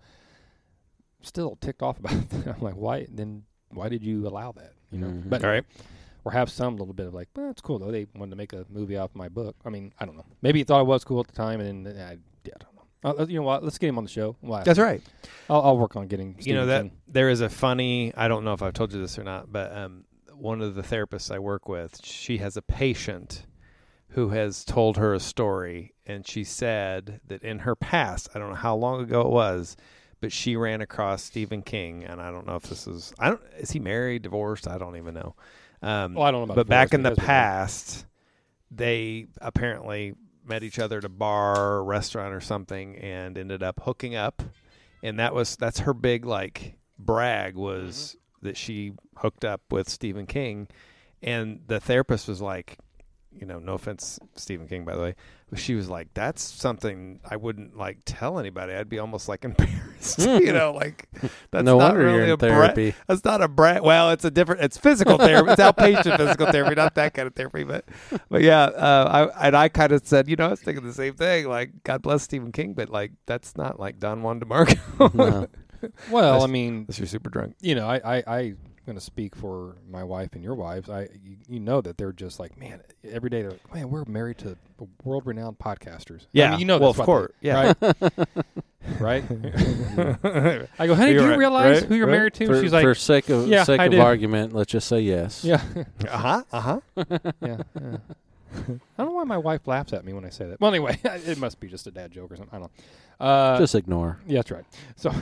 still ticked off about it, I'm like, why did you allow that? You know, but All right. or have some little bit of like, well, it's cool though. They wanted to make a movie off my book. I mean, I don't know. Maybe he thought it was cool at the time, and then I don't know. You know what? Let's get him on the show. That's right. I'll work on getting. You know Stephen that King. there is a funny. I don't know if I've told you this or not, but one of the therapists I work with, she has a patient who has told her a story, and she said that in her past, I don't know how long ago it was, but she ran across Stephen King, and I don't know if this is. Is he married, divorced? I don't even know. I don't know about But back divorce, in the because of past, they apparently met each other at a bar or restaurant or something and ended up hooking up. And that's her big like brag was that she hooked up with Stephen King. And the therapist was like, you know, no offense, Stephen King, by the way, but she was like, that's something I wouldn't like tell anybody. I'd be almost like embarrassed, you know, like that's No not wonder really you're in a therapy. that's not a brag. Well, it's physical therapy. It's outpatient physical therapy, not that kind of therapy. But yeah, I kind of said, you know, I was thinking the same thing. Like, God bless Stephen King, but like that's not like Don Juan DeMarco. No. Well, I mean, unless you're super drunk. you know, I'm going to speak for my wife and your wives. You know that they're just like, man, every day they're like, man, we're married to world-renowned podcasters. Yeah, I mean, you know, well, that's of what course, they- yeah. right, right. I go, honey, You're do you right, realize right, who you're right. married to? For, She's like, for sake of yeah, I do. argument, let's just say yes. yeah, Uh-huh. yeah. I don't know why my wife laughs at me when I say that. Well, anyway, it must be just a dad joke or something. I don't know. Just ignore. Yeah, that's right. So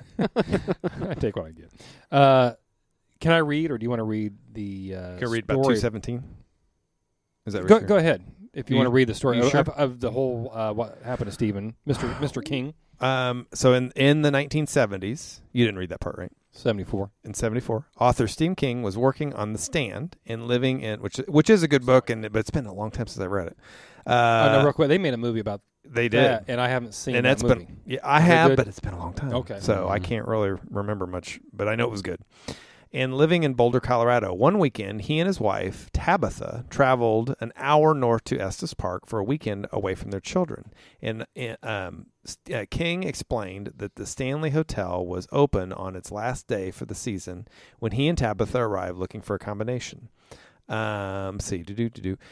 I take what I get. Can I read, or do you want to read the Can you read about story? 217? Is that what Go ahead if you want to read the story you sure? of the whole what happened to Stephen, Mr. King. So in the 1970s, you didn't read that part, right? 74. In 74, author Stephen King was working on The Stand and living in which is a good book, but it's been a long time since I read it. No, real quick, they made a movie about They did, that, and I haven't seen and that that's movie. been I Is it have, good? but it's been a long time. Okay. So I can't really remember much, but I know it was good. And living in Boulder, Colorado, one weekend, he and his wife, Tabitha, traveled an hour north to Estes Park for a weekend away from their children. And King explained that the Stanley Hotel was open on its last day for the season when he and Tabitha arrived looking for a combination. They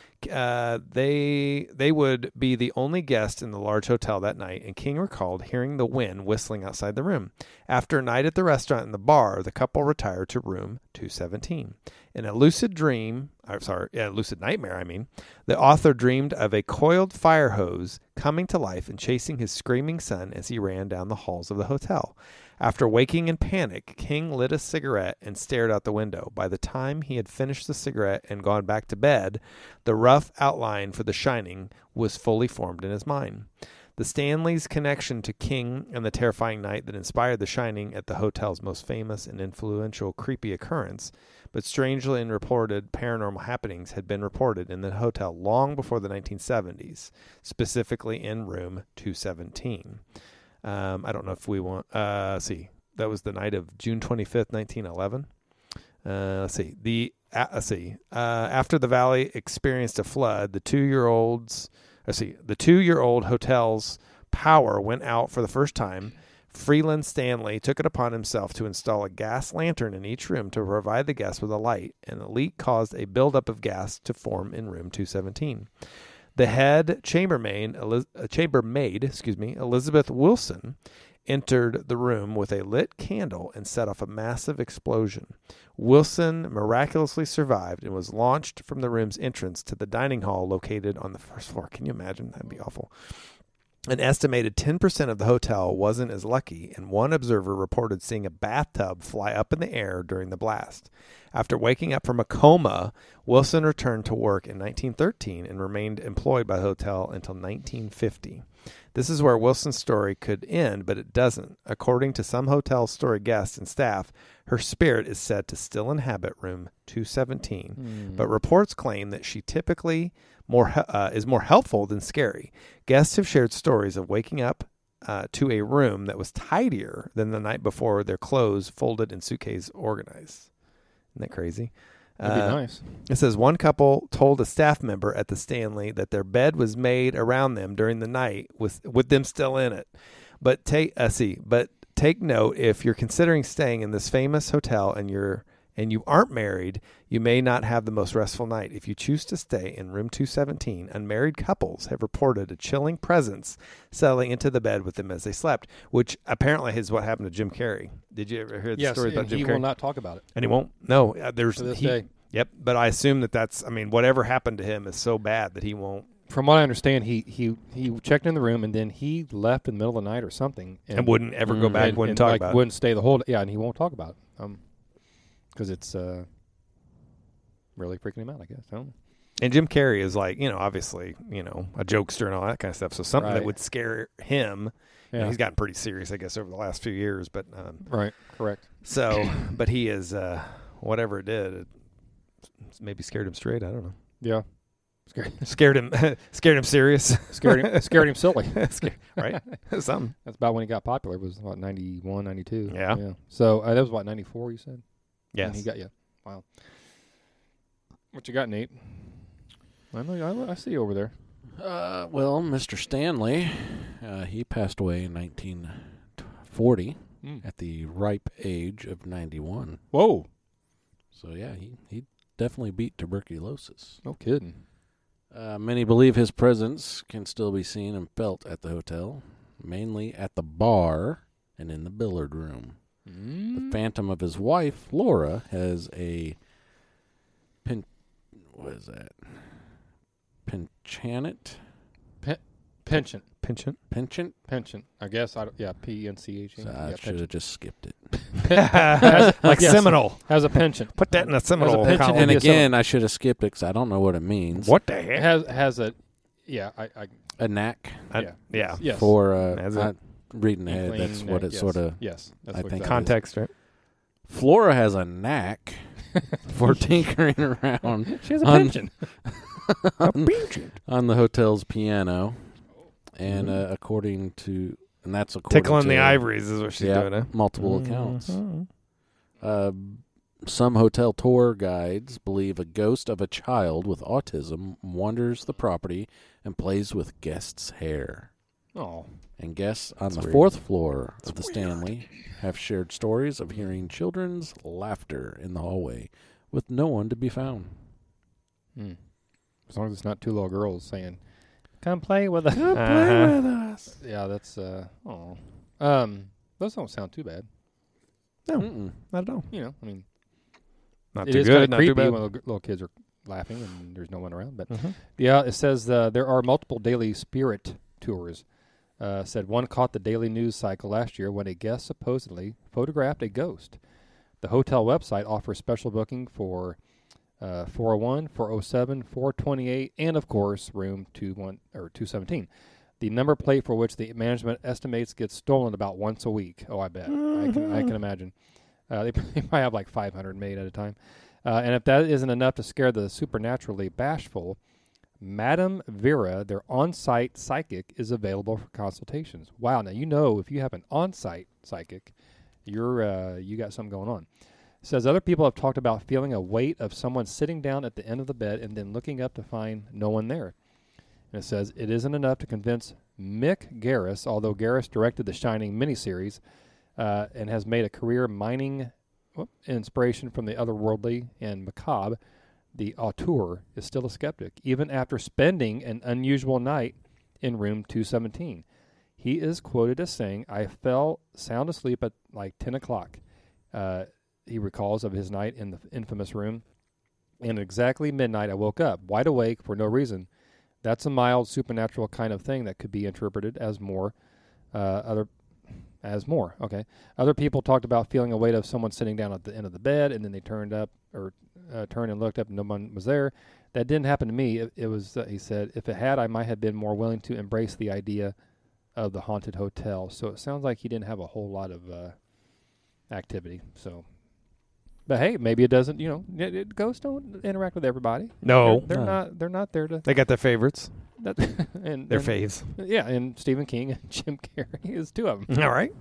would be the only guest in the large hotel that night, and King recalled hearing the wind whistling outside the room. After a night at the restaurant and the bar, the couple retired to room 217. In a lucid nightmare, the author dreamed of a coiled fire hose coming to life and chasing his screaming son as he ran down the halls of the hotel. After waking in panic, King lit a cigarette and stared out the window. By the time he had finished the cigarette and gone back to bed, the rough outline for The Shining was fully formed in his mind. The Stanleys' connection to King and the terrifying night that inspired The Shining at the hotel's most famous and influential creepy occurrence, but strangely unreported paranormal happenings had been reported in the hotel long before the 1970s, specifically in room 217. I don't know if we want. See, that was the night of June 25th, 1911. After the valley experienced a flood, the 2-year-old hotel's power went out for the first time. Freeland Stanley took it upon himself to install a gas lantern in each room to provide the guests with a light, and the leak caused a buildup of gas to form in room 217. The head chambermaid, Elizabeth Wilson, entered the room with a lit candle and set off a massive explosion. Wilson miraculously survived and was launched from the room's entrance to the dining hall located on the first floor. Can you imagine? That'd be awful. An estimated 10% of the hotel wasn't as lucky, and one observer reported seeing a bathtub fly up in the air during the blast. After waking up from a coma, Wilson returned to work in 1913 and remained employed by the hotel until 1950. This is where Wilson's story could end, but it doesn't. According to some hotel story guests and staff, her spirit is said to still inhabit room 217, but reports claim that she typically is more helpful than scary. Guests have shared stories of waking up to a room that was tidier than the night before, their clothes folded and suitcase organized. Isn't that crazy? That'd be nice. It says one couple told a staff member at the Stanley that their bed was made around them during the night with them still in it. But take note, if you're considering staying in this famous hotel and you aren't married, you may not have the most restful night. If you choose to stay in room 217, unmarried couples have reported a chilling presence settling into the bed with them as they slept, which apparently is what happened to Jim Carrey. Did you ever hear the story about Jim Carrey? He will not talk about it. And he won't? No. There's To this day. Yep. But I assume that's, whatever happened to him is so bad that he won't. From what I understand, he checked in the room and then he left in the middle of the night or something. And wouldn't ever go back, wouldn't talk about it. Wouldn't stay the whole day. Yeah, and he won't talk about it. Because it's really freaking him out, I guess. I don't know. And Jim Carrey is obviously, a jokester and all that kind of stuff. So something that would scare him. Yeah. He's gotten pretty serious, I guess, over the last few years. But right, correct. So, but he is, whatever it did, it maybe scared him straight. I don't know. Yeah. Scared him serious. Scared him silly. Right? Something. That's about when he got popular. It was about 91, 92. Yeah. So that was what, 94 you said? Yes. And he got, wow. What you got, Nate? I see you over there. Well, Mr. Stanley, he passed away in 1940 at the ripe age of 91. Whoa. So, yeah, he definitely beat tuberculosis. No kidding. Many believe his presence can still be seen and felt at the hotel, mainly at the bar and in the billiard room. The phantom of his wife, Laura, has a what is that? Penchant? Penchant. Penchant? I guess. P-E-N-C-H. So I should have just skipped it. Like yes, Seminole. Has a penchant. Put that in a Seminole penchant. column. And Yeah, again, I should have skipped it because I don't know what it means. What the heck? Has a, A knack yeah. Yes. for Has it? reading ahead. Inkling, That's what it yes. sort of. Yes. That's I what think exactly Context, right? Flora has a knack for tinkering around. She has a penchant. on the hotel's piano, and according to Tickling the ivories is what she's doing. Huh? Multiple accounts. Some hotel tour guides believe a ghost of a child with autism wanders the property and plays with guests' hair. Oh. And guests on the weird. fourth floor of the Stanley have shared stories of hearing children's laughter in the hallway with no one to be found. As long as it's not two little girls saying, "Come play with us." Play with us. Yeah, that's those don't sound too bad. No, Mm-mm. not at all. Not It too is good, kind of not creepy too bad. when little kids are laughing and there's no one around. But yeah, it says there are multiple daily spirit tours. Said one caught the daily news cycle last year when a guest supposedly photographed a ghost. The hotel website offers special booking for 401, 407, 428, and of course room 217. The number plate for which the management estimates gets stolen about once a week. Oh, I bet. I can imagine. They probably have like 500 made at a time. And if that isn't enough to scare the supernaturally bashful, Madame Vera, their on-site psychic, is available for consultations. Wow! Now if you have an on-site psychic, you got something going on. It says other people have talked about feeling a weight of someone sitting down at the end of the bed and then looking up to find no one there. And it says it isn't enough to convince Mick Garris, although Garris directed the Shining miniseries and has made a career mining inspiration from the otherworldly and macabre. The auteur is still a skeptic, even after spending an unusual night in room 217. He is quoted as saying, "I fell sound asleep at like 10 o'clock. He recalls of his night in the infamous room. And at exactly midnight, I woke up, wide awake for no reason. That's a mild supernatural kind of thing that could be interpreted as more. Other people talked about feeling a weight of someone sitting down at the end of the bed, and then they turned and looked up, and no one was there. That didn't happen to me. It was, he said, if it had, I might have been more willing to embrace the idea of the haunted hotel. So it sounds like he didn't have a whole lot of activity. So, but hey, maybe it doesn't. Ghosts don't interact with everybody. No. they're No. not. They're not there to. They got their favorites. And Their faves. Yeah, and Stephen King and Jim Carrey is two of them. All right.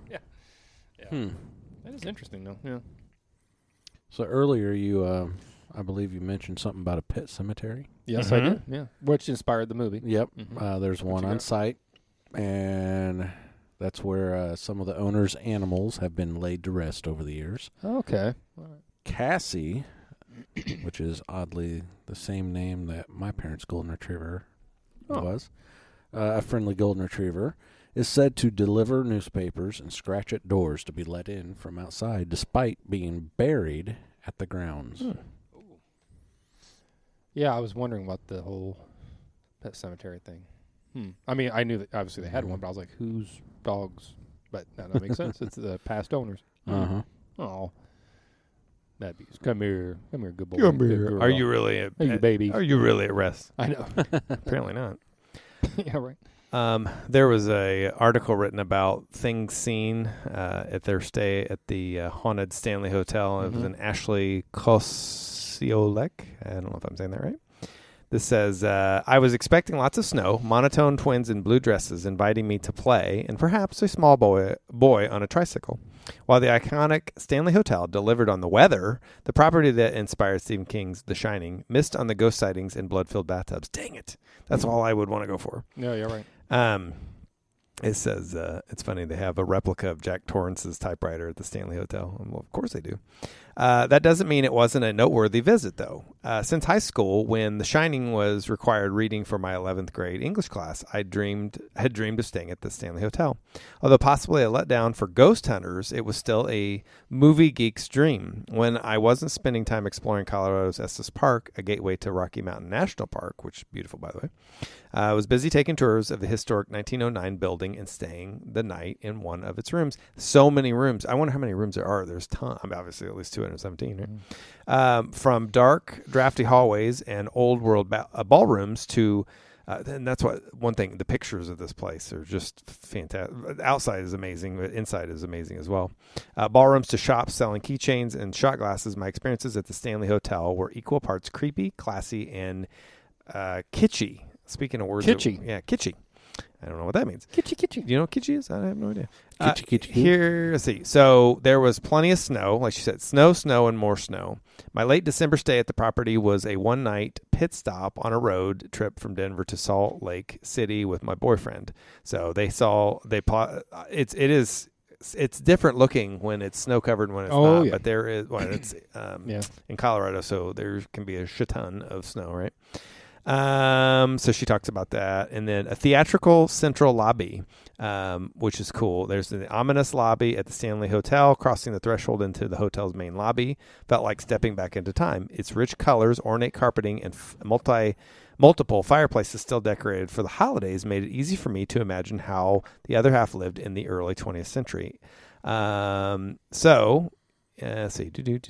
That is interesting, though. Yeah. So earlier I believe you mentioned something about a pet cemetery. Yes, I did. Yeah, which inspired the movie. Yep. Mhm. There's What one you on got? site, and that's where some of the owner's animals have been laid to rest over the years. Okay. All right. Cassie, which is oddly the same name that my parents' golden retriever was, a friendly golden retriever, is said to deliver newspapers and scratch at doors to be let in from outside, despite being buried at the grounds. Yeah, I was wondering about the whole pet cemetery thing. I mean, I knew that obviously they had one, but I was like, whose dogs? But that makes sense. It's the past owners. Uh-huh. Oh, that'd be come here, good boy. Come good here. girl. Are you really Hey, baby. Are you really at rest? I know. Apparently not. Yeah, right. There was a article written about things seen at their stay at the haunted Stanley Hotel. It was Mhm. an Ashley Kosiolek. I don't know if I'm saying that right. This says, I was expecting lots of snow, monotone twins in blue dresses inviting me to play, and perhaps a small boy on a tricycle. While the iconic Stanley Hotel delivered on the weather, the property that inspired Stephen King's The Shining missed on the ghost sightings and blood-filled bathtubs. Dang it. That's all I would want to go for. No, you're right. It says, it's funny, they have a replica of Jack Torrance's typewriter at the Stanley Hotel. Well, of course they do. That doesn't mean it wasn't a noteworthy visit, though. Since high school, when The Shining was required reading for my 11th grade English class, I had dreamed of staying at the Stanley Hotel. Although possibly a letdown for ghost hunters, it was still a movie geek's dream. When I wasn't spending time exploring Colorado's Estes Park, a gateway to Rocky Mountain National Park, which is beautiful, by the way, I was busy taking tours of the historic 1909 building and staying the night in one of its rooms. So many rooms. I wonder how many rooms there are. There's tons. I mean, obviously at least 217, right? From dark, drafty hallways and old world ballrooms to, and that's one thing, the pictures of this place are just fantastic. Outside is amazing, but inside is amazing as well. Ballrooms to shops selling keychains and shot glasses. My experiences at the Stanley Hotel were equal parts creepy, classy, and kitschy. Speaking of words. Kitschy. Kitschy. I don't know what that means. Kitschy. Do you know what kitschy is? I have no idea. Kitschy. Here, let's see. So there was plenty of snow. Like she said, snow, and more snow. My late December stay at the property was a one-night pit stop on a road trip from Denver to Salt Lake City with my boyfriend. So it's different looking when it's snow covered and when it's not. Yeah. But there is, it's in Colorado, so there can be a shit ton of snow, right? So she talks about that. And then a theatrical central lobby, which is cool. There's the ominous lobby at the Stanley Hotel. Crossing the threshold into the hotel's main lobby felt like stepping back into time. Its rich colors, ornate carpeting, and multiple fireplaces still decorated for the holidays made it easy for me to imagine how the other half lived in the early 20th century. Let's see.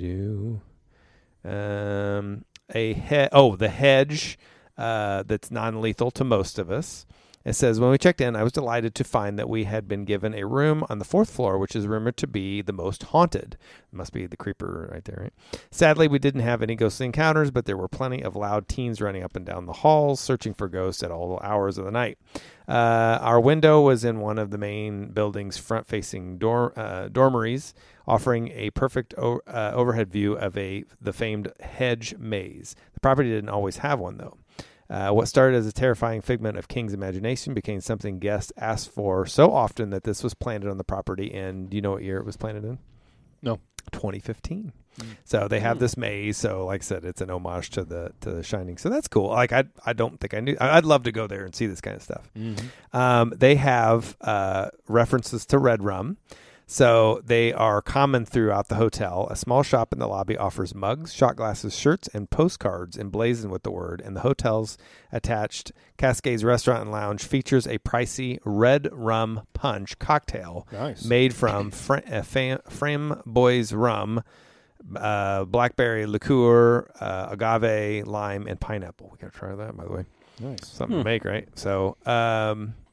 The hedge. That's non-lethal to most of us. It says, when we checked in, I was delighted to find that we had been given a room on the 4th floor, which is rumored to be the most haunted. It must be the creeper right there, right? Sadly, we didn't have any ghostly encounters, but there were plenty of loud teens running up and down the halls, searching for ghosts at all hours of the night. Our window was in one of the main building's front-facing dormeries, offering a perfect overhead view of the famed hedge maze. The property didn't always have one, though. What started as a terrifying figment of King's imagination became something guests asked for so often that this was planted on the property. And do you know what year it was planted in? No. 2015. So they have this maze. So like I said, it's an homage to the Shining. So that's cool. Like I don't think I knew. I'd love to go there and see this kind of stuff. They have references to red rum. So they are common throughout the hotel. A small shop in the lobby offers mugs, shot glasses, shirts, and postcards emblazoned with the word. And the hotel's attached Cascades Restaurant and Lounge features a pricey red rum punch cocktail made from Framboise rum, blackberry liqueur, agave, lime, and pineapple. We got to try that, by the way. Nice. Something to make, right? So,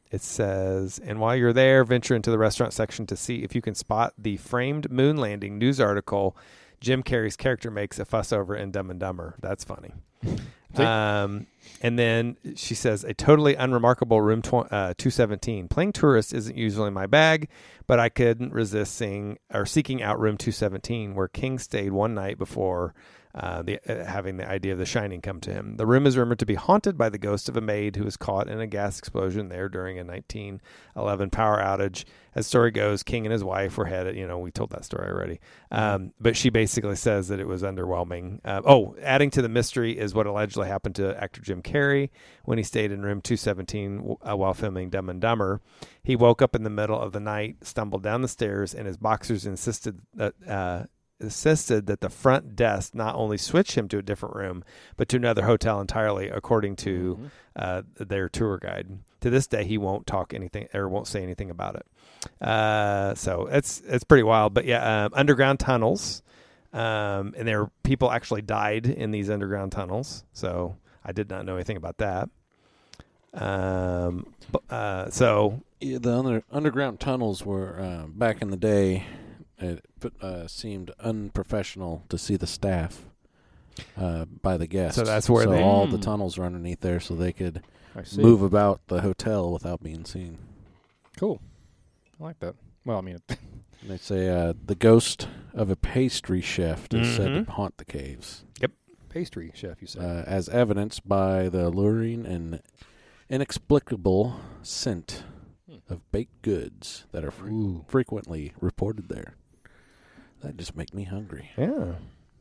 It says, and while you're there, venture into the restaurant section to see if you can spot the framed moon landing news article Jim Carrey's character makes a fuss over in Dumb and Dumber. That's funny. And then she says, a totally unremarkable room 217. Playing tourist isn't usually my bag, but I couldn't resist seeking out room 217, where King stayed one night before having the idea of The Shining come to him. The room is rumored to be haunted by the ghost of a maid who was caught in a gas explosion there during a 1911 power outage. As story goes, King and his wife were headed, we told that story already. But she basically says that it was underwhelming. Adding to the mystery is what allegedly happened to actor Jim Carrey when he stayed in room 217 while filming Dumb and Dumber. He woke up in the middle of the night, stumbled down the stairs, and his boxers insisted that the front desk not only switch him to a different room, but to another hotel entirely, according to their tour guide. To this day, he won't talk anything or won't say anything about it. So it's pretty wild. But yeah, underground tunnels, and people actually died in these underground tunnels. So I did not know anything about that. The underground tunnels were back in the day. It seemed unprofessional to see the staff by the guests. So that's where all the tunnels are underneath there, so they could move about the hotel without being seen. Cool. I like that. Well, I mean, they say the ghost of a pastry chef is said to haunt the caves. Yep. Pastry chef, you said. As evidenced by the alluring and inexplicable scent of baked goods that are frequently reported there. That just make me hungry. Yeah.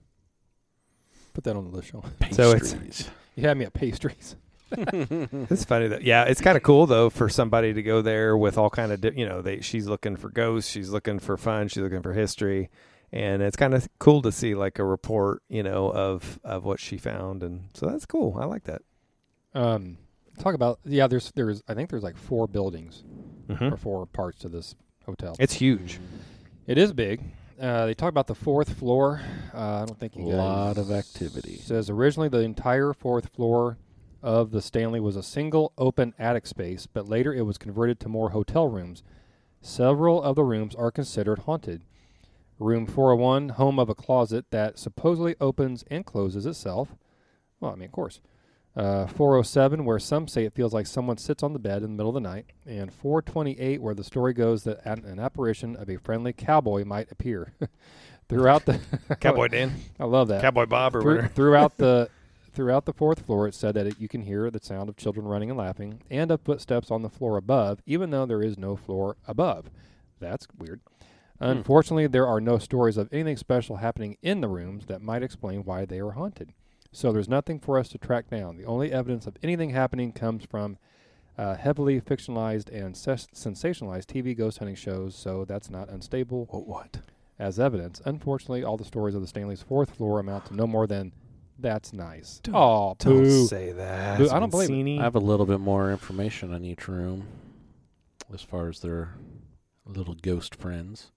Put that on the list, Sean. Pastries. You had me at pastries. It's funny that, it's kind of cool though for somebody to go there with all kind of, she's looking for ghosts, she's looking for fun, she's looking for history, and it's kind of cool to see like a report, of what she found, and so that's cool. I like that. Talk about there's I think there's like 4 buildings or 4 parts to this hotel. It's huge. It is big. They talk about the 4th floor. I don't think you guys... A lot of activity. It says originally the entire 4th floor of the Stanley was a single open attic space, but later it was converted to more hotel rooms. Several of the rooms are considered haunted. Room 401, home of a closet that supposedly opens and closes itself. Well, I mean, of course. 407, where some say it feels like someone sits on the bed in the middle of the night, and 428, where the story goes that an apparition of a friendly cowboy might appear. Throughout the Cowboy Dan, I love that. Cowboy Bob, or whatever. Throughout the 4th floor, it said that you can hear the sound of children running and laughing, and of footsteps on the floor above, even though there is no floor above. That's weird. Unfortunately, there are no stories of anything special happening in the rooms that might explain why they are haunted. So there's nothing for us to track down. The only evidence of anything happening comes from heavily fictionalized and sensationalized TV ghost hunting shows, so that's not unstable. What? As evidence. Unfortunately, all the stories of the Stanley's 4th floor amount to no more than, that's nice. Don't say that. Boo, I don't believe it. I have a little bit more information on each room as far as their little ghost friends.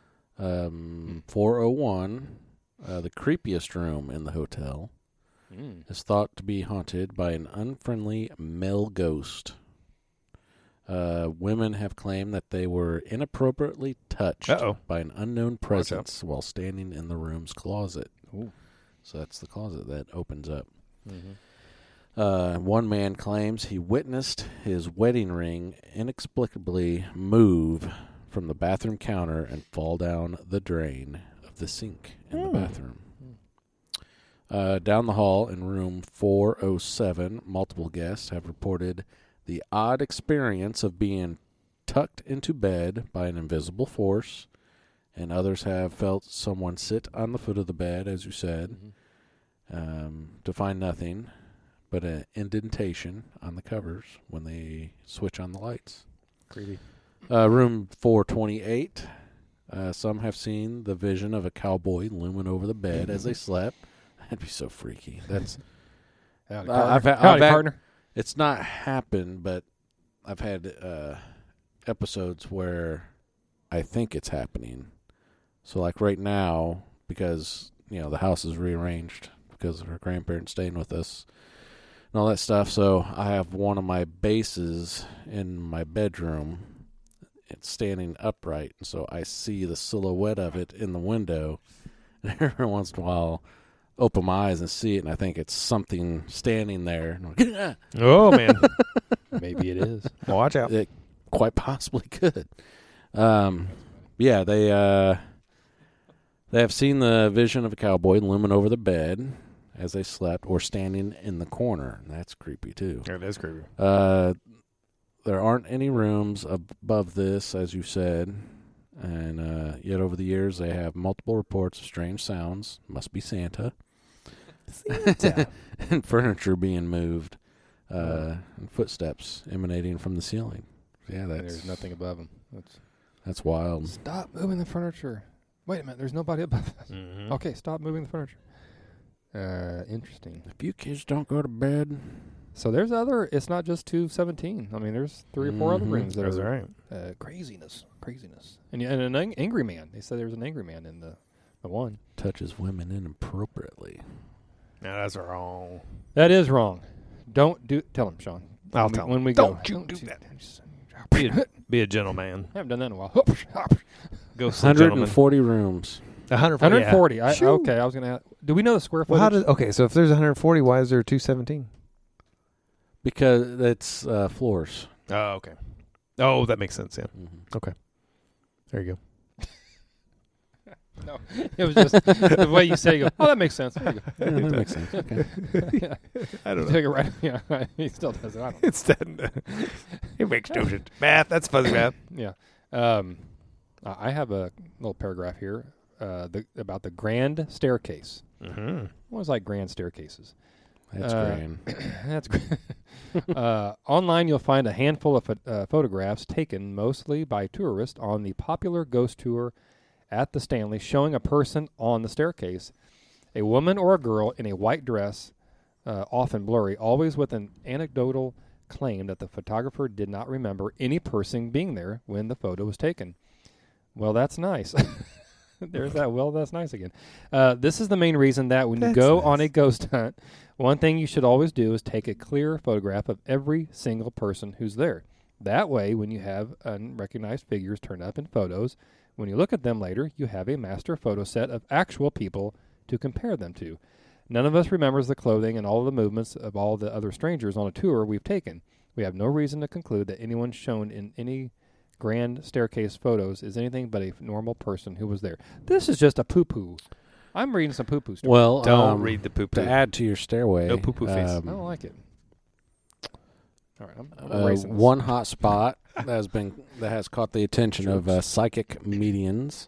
401, the creepiest room in the hotel, is thought to be haunted by an unfriendly male ghost. Women have claimed that they were inappropriately touched by an unknown presence while standing in the room's closet. Ooh. So that's the closet that opens up. One man claims he witnessed his wedding ring inexplicably move from the bathroom counter and fall down the drain of the sink in the bathroom. Down the hall in room 407, multiple guests have reported the odd experience of being tucked into bed by an invisible force, and others have felt someone sit on the foot of the bed, as you said, to find nothing but an indentation on the covers when they switch on the lights. Creepy. Room 428, some have seen the vision of a cowboy looming over the bed as they slept. That'd be so freaky. That's partner. It's not happened, but I've had episodes where I think it's happening. So, like right now, because the house is rearranged because of her grandparents staying with us, all that stuff. So I have one of my bases in my bedroom. It's standing upright, and so I see the silhouette of it in the window. And every once in a while, open my eyes and see it, and I think it's something standing there. And I'm like, Oh, man. Maybe it is. Watch out. it quite possibly could. Yeah, they have seen the vision of a cowboy looming over the bed as they slept, or standing in the corner. And that's creepy too. It is creepy. There aren't any rooms above this, as you said, and yet over the years they have multiple reports of strange sounds. Must be Santa. And furniture being moved, and footsteps emanating from the ceiling. Yeah, And there's nothing above them. that's wild. Stop moving the furniture. Wait a minute. There's nobody above us. Mm-hmm. Okay, stop moving the furniture. Interesting. If you kids don't go to bed, So there's other. It's not just 217. I mean, there's 3 or 4 other Mhm. rooms that That's are right. craziness. And an angry man. They said there was an angry man in the one. touches women inappropriately. No, that's wrong. That is wrong. Don't do. Tell him, Sean. I'll when tell we, when him. we Don't go. you do that. Be a gentleman. I haven't done that in a while. Go see a gentleman. 140 rooms. 140. 140. Yeah. Okay, I was gonna. Do we know the square Well, footage? okay, so if there's 140, why is there 217? Because it's floors. Oh, okay. Oh, that makes sense. Yeah. Mm-hmm. There you go. No, it was just the way you say. You go. Oh, that makes sense. There you go. That makes sense. Okay. Yeah. I don't know. Take it right. Yeah, he still does it. I don't know. It's that. It makes no sense. Math. That's fuzzy math. Yeah. I have a little paragraph here about the grand staircase. Mm-hmm. What was like grand staircases? That's grand. That's great. Online, you'll find a handful of photographs taken mostly by tourists on the popular ghost tour at the Stanley, showing a person on the staircase, a woman or a girl in a white dress, often blurry, always with an anecdotal claim that the photographer did not remember any person being there when the photo was taken. Well, that's nice. There's that. Well, that's nice again. This is the main reason that when you go on a ghost hunt, one thing you should always do is take a clear photograph of every single person who's there. That way, when you have unrecognized figures turn up in photos, when you look at them later, you have a master photo set of actual people to compare them to. None of us remembers the clothing and all of the movements of all the other strangers on a tour we've taken. We have no reason to conclude that anyone shown in any grand staircase photos is anything but a normal person who was there. This is just a poo-poo. I'm reading some poo-poo stories. Well, Don't read the poo-poo. to add to your stairway. No poo-poo face. I don't like it. All right, I'm erasing this. One hot spot that has caught the attention of psychic mediums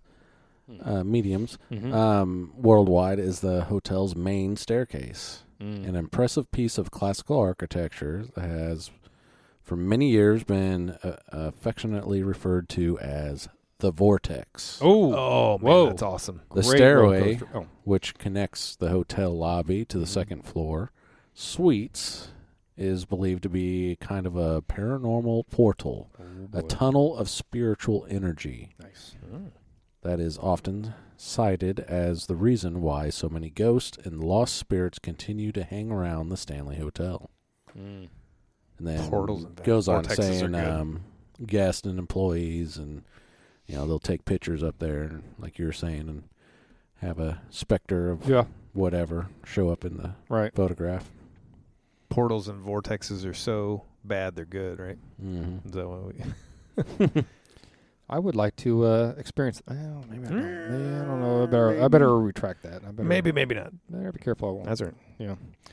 Mm-hmm. worldwide is the hotel's main staircase. Mm. An impressive piece of classical architecture that has, for many years, been affectionately referred to as the Vortex. Oh, man, whoa. that's awesome. The Great stairway, roller coaster. Oh. which connects the hotel lobby to the second floor, suites, is believed to be kind of a paranormal portal, a tunnel of spiritual energy Nice. that is often cited as the reason why so many ghosts and lost spirits continue to hang around the Stanley Hotel. Mm. And then Portals and goes on vortexes saying are good. guests and employees, and they'll take pictures up there, like you were saying, and have a specter of Yeah, whatever show up in the right. photograph. Portals and vortexes are so bad they're good, right? Mm-hmm. Is that what we... I would like to experience. Well, maybe I don't. Maybe, I don't know. I better retract that. I better, Maybe not. Better be careful. I won't. That's right. Yeah.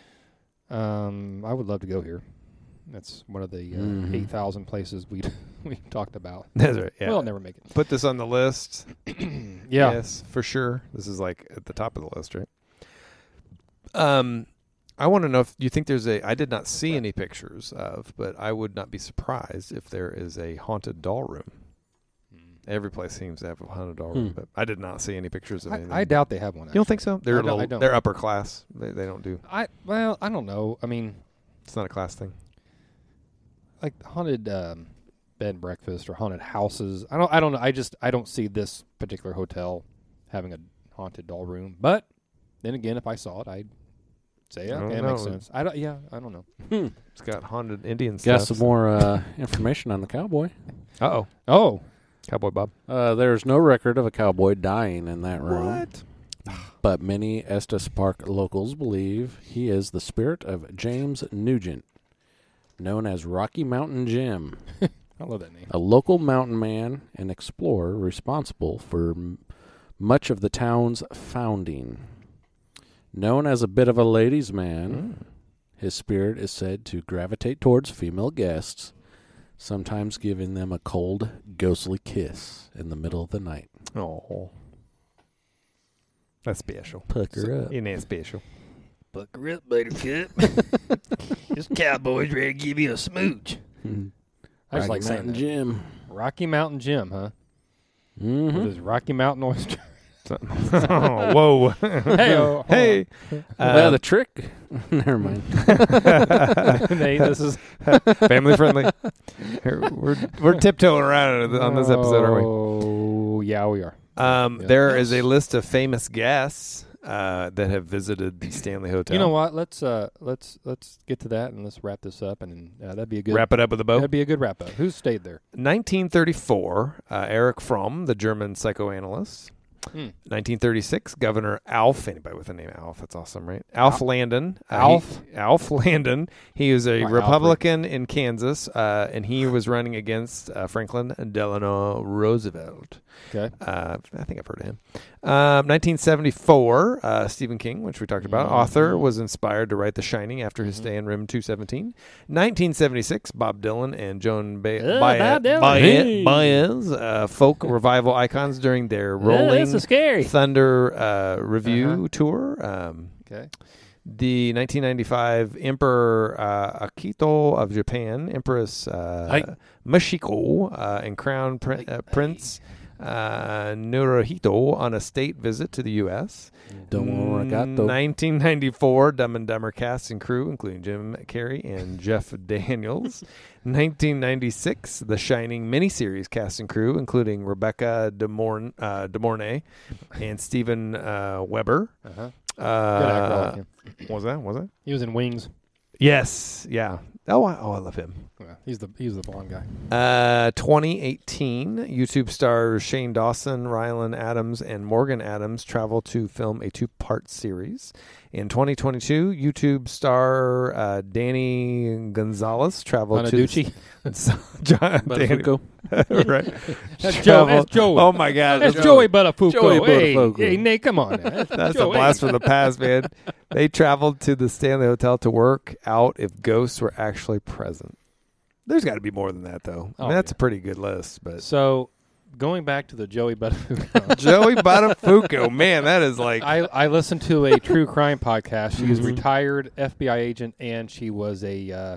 I would love to go here. That's one of the Mhm. 8,000 places we talked about. That's right. Yeah. We'll never make it. Put this on the list. Yeah. Yes, for sure. This is like at the top of the list, right? I want to know if you think there's I did not see any pictures of, but I would not be surprised if there is a haunted doll room. Every place seems to have a haunted doll room, but I did not see any pictures of anything. I doubt they have one. You don't think so? They're I don't. they're upper class. They don't do. Well, I don't know. I mean, It's not a class thing. like haunted bed and breakfast or haunted houses. I don't know. I don't see this particular hotel having a haunted doll room. But then again, if I saw it, I'd Say I don't okay, that makes know. sense. I don't know. It's got haunted Indian Got stuff. some more information on the cowboy. Uh-oh. Oh, Cowboy Bob. There's no record of a cowboy dying in that room. What? But many Estes Park locals believe he is the spirit of James Nugent, known as Rocky Mountain Jim, I love that name. a local mountain man and explorer responsible for much of the town's founding. Known as a bit of a ladies' man, his spirit is said to gravitate towards female guests, sometimes giving them a cold, ghostly kiss in the middle of the night. Oh. That's special. Pucker up. It ain't special. Bucker up, buttercup. This cowboy's ready to give you a smooch. I just like saying Mountain that. Jim. Rocky Mountain Jim, huh? Mm-hmm. With his Rocky Mountain oyster. Oh, whoa. Hey, Hey. Well, the trick. Never mind. Nate, this is Family friendly. We're tiptoeing around on this episode, aren't we? Oh, yeah, we are. Yeah. There is a list of famous guests that have visited the Stanley Hotel. You know what? Let's get to that and let's wrap this up, and that'd be a good Wrap it up with a bow. That'd be a good wrap up. Who's stayed there? 1934, Erich Fromm, the German psychoanalyst. 1936, Governor Alf. Anybody with the name Alf? That's awesome, right? Alf Landon. Alf Landon. He was a Republican in Kansas, and he was running against Franklin Delano Roosevelt. Okay. I think I've heard of him. 1974, Stephen King, which we talked about. Author, was inspired to write The Shining after his stay in room 217. 1976, Bob Dylan and Joan Bob Dylan. Baez, folk revival icons during their Rolling so scary. Thunder review tour. Okay. The 1995 Emperor Akito of Japan, Empress Mashiko, and Crown Prince Naruhito on a state visit to the U.S. 1994 Dumb and Dumber cast and crew, including Jim Carrey and Jeff Daniels. 1996 The Shining miniseries cast and crew, including Rebecca De Mornay and Steven Weber. Uh-huh. Good actor, I like him. Was that? He was in Wings. Yes. Yeah. I love him. Yeah, he's the blonde guy. 2018, YouTube stars Shane Dawson, Rylan Adams, and Morgan Adams travel to film a 2-part series. In 2022, YouTube star Danny Gonzalez traveled to Buttafuoco. right. That's Joey. Oh my God, That's Joey Buttafuoco. Joey Buttafuoco. Hey, Nate, come on. That's a blast from the past, man. They traveled to the Stanley Hotel to work out if ghosts were actually present. There's got to be more than that, though. I mean, that's a pretty good list. But So, going back to the Joey Buttafuoco. Joey Buttafuoco, man, that is like... I listened to a true crime podcast. She was a retired FBI agent, and she was a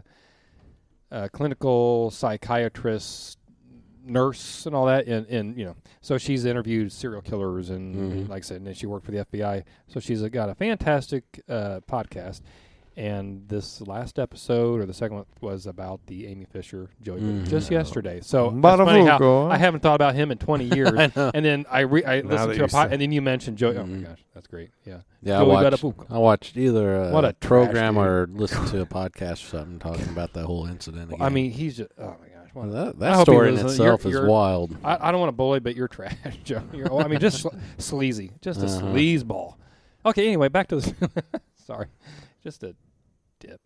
clinical psychiatrist, nurse, and all that. And so she's interviewed serial killers, and like I said, and then she worked for the FBI. So she's got a fantastic podcast. And this last episode, or the second one, was about the Amy Fisher Joey just yesterday. So that's funny how I haven't thought about him in 20 years. And then I listened to a podcast, and then you mentioned Joey. Oh my gosh, that's great. Yeah. Yeah, Joey I watched either What a program trash or listened to a podcast or something talking about that whole incident again. I mean, he's just, oh my gosh. Well, I that hope he story in listens. itself is You're- wild. I don't want to bully, but you're trash, Joe. I mean, just sleazy. Just a sleazeball. Okay, anyway, back to the... Sorry. Just a dip.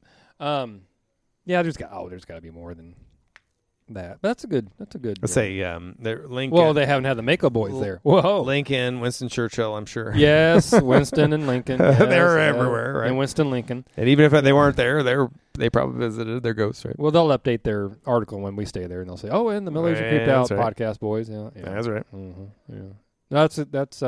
Yeah, there's got to be more than that. But that's a good. Let's say they're Lincoln. Well, they haven't had the Mako boys there. Whoa. Lincoln, Winston Churchill, I'm sure. Yes, Winston and Lincoln. Yes, They're everywhere, right? And Winston Lincoln. And even if they weren't there, they probably visited their ghosts, right? Well, they'll update their article when we stay there, and they'll say, "Oh, and the Millers are creeped out That's right. podcast boys." Yeah, That's right. Yeah. No, that's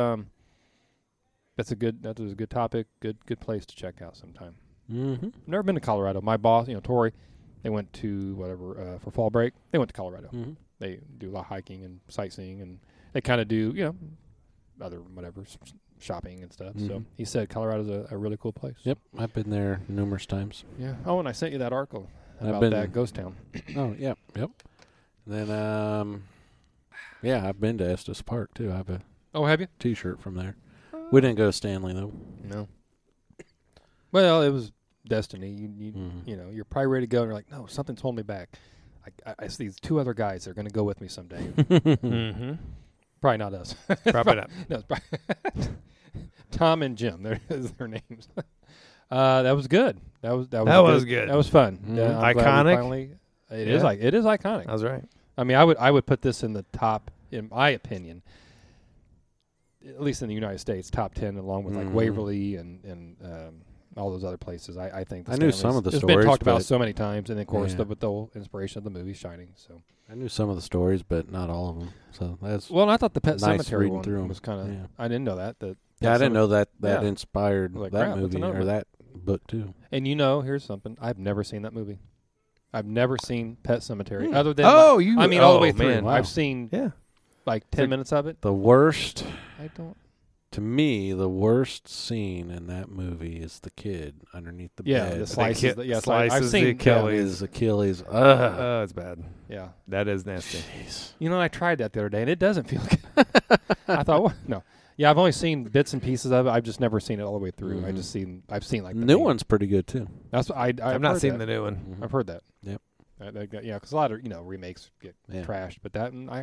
a good topic. Good place to check out sometime. Mm-hmm. Never been to Colorado. My boss, Tori, they went to for fall break. They went to Colorado. Mm-hmm. They do a lot of hiking and sightseeing, and they kind of do other shopping and stuff. So he said Colorado's a really cool place. Yep, I've been there numerous times. Yeah. Oh, and I sent you that article about been that ghost town. Oh, yep. And then, I've been to Estes Park too. I have a Oh, have you? T-shirt from there. We didn't go to Stanley though. No. Well, it was destiny. You Mhm. you know, you're probably ready to go, and you're like, no, something's holding me back. I see these 2 other guys that are going to go with me someday. Mm-hmm. Probably not us. Probably not. No, it's probably Tom and Jim. There's their names. That was good. That was good. That was fun. Mhm. Yeah, I'm glad we Iconic? finally, it is Yeah. like it is iconic. That was right. I mean, I would put this in the top, in my opinion, at least in the United States, top 10, along with like Mhm. Waverly and all those other places. I think the I knew Stanleys- some of the it's stories, been talked about but- so many times, and of course Yeah. with the whole inspiration of the movie Shining. So I knew some of the stories, but not all of them. So that's well, and I thought the Pet Nice Cemetery reading one through 'em. was kind of. Yeah. I didn't know that. I didn't know that Yeah. inspired Like, that crap, that's movie another or one. that book too. And here's something. I've never seen that movie. I've never seen Pet Cemetery Hmm. other than Oh, I mean all the way oh, through. man. I've seen Yeah. like 10 minutes of it. The worst, I don't. to me, the worst scene in that movie is the kid underneath the Yeah, bed. the slices. ki- Yeah, so I've slices seen the Achilles. His Achilles. Oh, it's bad. Yeah. That is nasty. Jeez. You know, I tried that the other day, and it doesn't feel good. I thought, what? No. Yeah, I've only seen bits and pieces of it. I've just never seen it all the way through. Mhm. I've seen like the New main- one's pretty good too. That's what I've I've not heard seen that. the new one. I've heard that. Yep. Yeah, because a lot of remakes get Yeah. trashed, but that and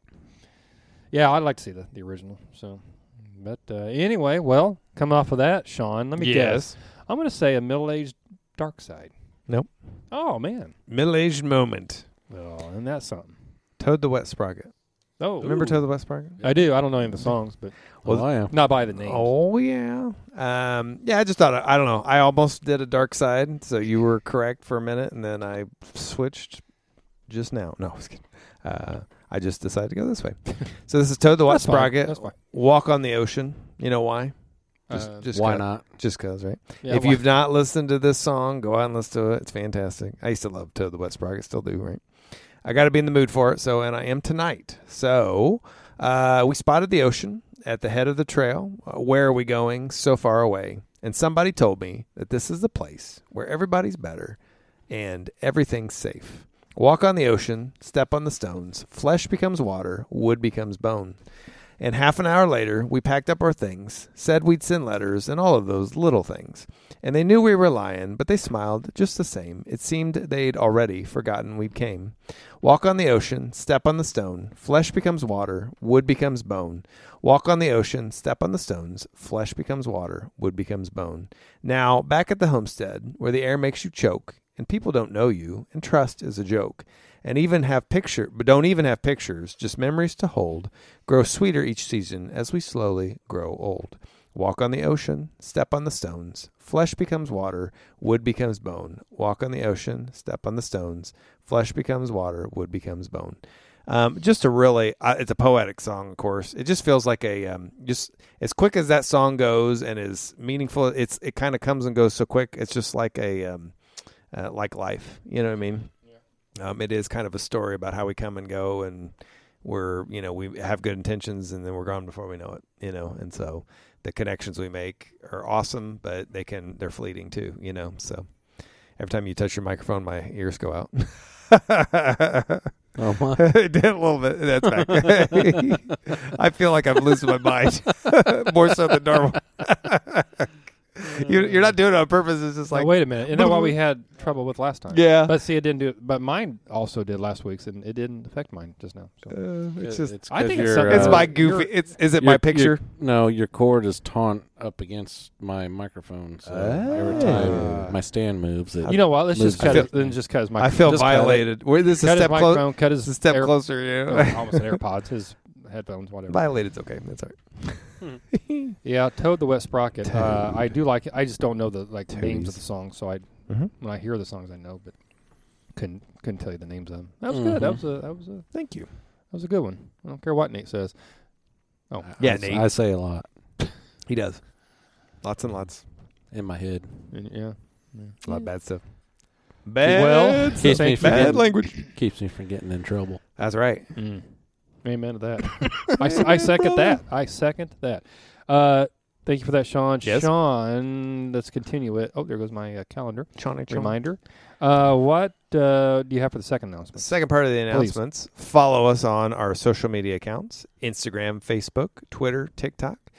yeah, I'd like to see the original. So, but anyway, well, coming off of that, Sean, let me guess. I'm going to say a middle-aged dark side. Nope. Oh man. Middle-aged moment. Oh, and that's something. Toad the Wet Sprocket. Oh, Remember Toad the Wet Sprocket? I do. I don't know any of the songs, but Well, I am. not by the names. Oh yeah. Yeah, I just thought I don't know. I almost did a dark side, so you were correct for a minute, and then I switched just now. No, I was kidding. I just decided to go this way. So this is Toad the Wet That's fine. Sprocket. That's fine. Walk on the Ocean. You know why? Just Why 'cause- not? Just because, right? Yeah, If you've not listened to this song, go out and listen to it. It's fantastic. I used to love Toad the Wet Sprocket. Still do, right? I got to be in the mood for it, and I am tonight. So we spotted the ocean at the head of the trail. Where are we going so far away? And somebody told me that this is the place where everybody's better and everything's safe. Walk on the ocean, step on the stones. Flesh becomes water, wood becomes bone. And half an hour later, we packed up our things, said we'd send letters, and all of those little things. And they knew we were lying, but they smiled just the same. It seemed they'd already forgotten we'd came. Walk on the ocean, step on the stone. Flesh becomes water, wood becomes bone. Walk on the ocean, step on the stones. Flesh becomes water, wood becomes bone. Now, back at the homestead, where the air makes you choke, and people don't know you, and trust is a joke. And don't even have pictures, just memories to hold, grow sweeter each season as we slowly grow old. Walk on the ocean, step on the stones. Flesh becomes water, wood becomes bone. Walk on the ocean, step on the stones. Flesh becomes water, wood becomes bone. Just a really, it's a poetic song, of course. It just feels like just as quick as that song goes and is meaningful. It kind of comes and goes so quick. It's just like like life. You know what I mean? It is kind of a story about how we come and go, and we have good intentions, and then we're gone before we know it, and so the connections we make are awesome, but they're fleeting too, so every time you touch your microphone, my ears go out. Oh my! It did a little bit. That's back. I feel like I'm losing my mind more so than normal. You're not doing it on purpose. It's just like, wait a minute. Isn't that what we had trouble with last time? yeah. But see, it didn't do it. But mine also did last week's, and it didn't affect mine just now. So. It's just I think it's you're, something- it's my goofy. Is it my picture? No, your cord is taut up against my microphone, so every time my stand moves, it You know what? Let's just cut feel- it. Then just cut his I microphone. feel Just cut it. violated. Where this is a Cut his step closer. microphone. Cut his A step air- closer. You know? no, almost an AirPods. His headphones, whatever. Violated. Okay, that's all right. Yeah, Toad the Wet Sprocket. I do like it. I just don't know the names of the songs. So Mhm. when I hear the songs, I know, but couldn't tell you the names of them. That was good. That was a Thank you. good one. I don't care what Nate says. Oh, Yeah, I, Nate. I say a lot He does. Lots and lots. in my head. yeah. A lot of bad stuff. Well, Bad, keeps me from bad getting- language. Keeps me from getting in trouble. That's right. Amen to that. I second that. I second that. Thank you for that, Sean. Yes. Sean, let's continue it. Oh, there goes my calendar Chonic reminder. What do you have for the second announcement? Second part of the announcements. Follow us on our social media accounts: Instagram, Facebook, Twitter, TikTok.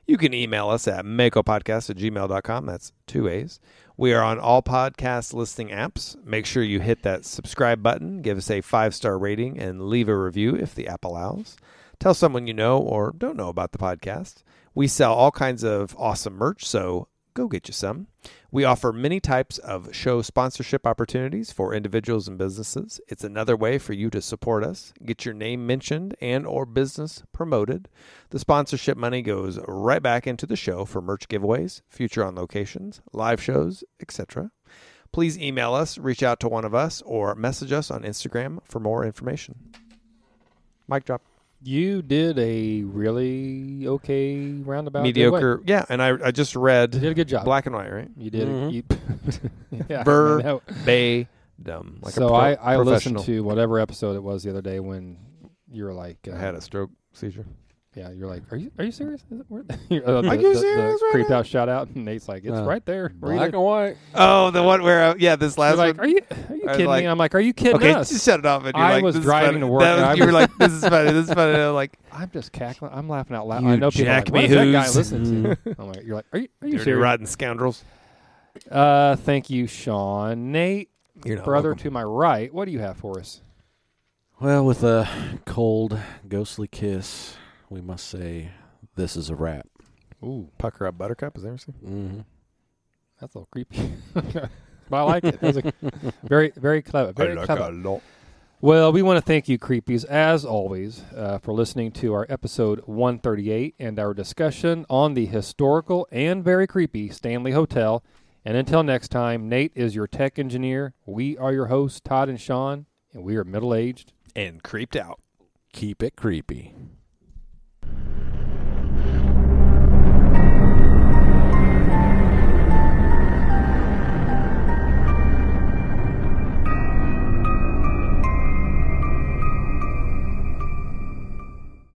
You can email us at makopodcast@gmail.com. That's 2 A's. We are on all podcast listening apps. Make sure you hit that subscribe button, give us a 5-star rating, and leave a review if the app allows. Tell someone you know or don't know about the podcast. We sell all kinds of awesome merch, so go get you some. We offer many types of show sponsorship opportunities for individuals and businesses. It's another way for you to support us, get your name mentioned, and or business promoted. The sponsorship money goes right back into the show for merch giveaways, future on locations, live shows, etc. Please email us, reach out to one of us, or message us on Instagram for more information. Mic drop. You did a really okay roundabout. Mediocre. Yeah, and I just read You did a good job. black and white, right? You did. Yeah, Verbatim. Like so a I listened professional. to whatever episode it was the other day when you were like, I had a stroke seizure. yeah, you're like, are you serious? Is it where Are you serious right creeped now? out shout out, and Nate's like, it's right there. Read Black it. and white. Oh, the one where, this last You're like, one. are you was kidding like, me? I'm like, are you kidding Okay, us? just shut it off. And you're I like, was this is driving funny. to work, That was- and I you were was- like, this is funny. This is funny. And I'm like, I'm just cackling. I'm laughing out loud. You I know people are jack like, what me is that guy who's. listening to? I'm like, you're like, are you dirty serious? rotten scoundrels. Thank you, Sean. Nate, You're not brother welcome. to my right, what do you have for us? Well, with a cold, ghostly kiss, we must say this is a wrap. Ooh, Pucker up Buttercup. Is that what Mm-hmm. that's a little creepy. But I like it. That was a very, very clever. Very clever. lot. Well, we want to thank you, creepies, as always, for listening to our episode 138 and our discussion on the historical and very creepy Stanley Hotel. And until next time, Nate is your tech engineer. We are your hosts, Todd and Sean, and we are middle-aged. And creeped out. Keep it creepy.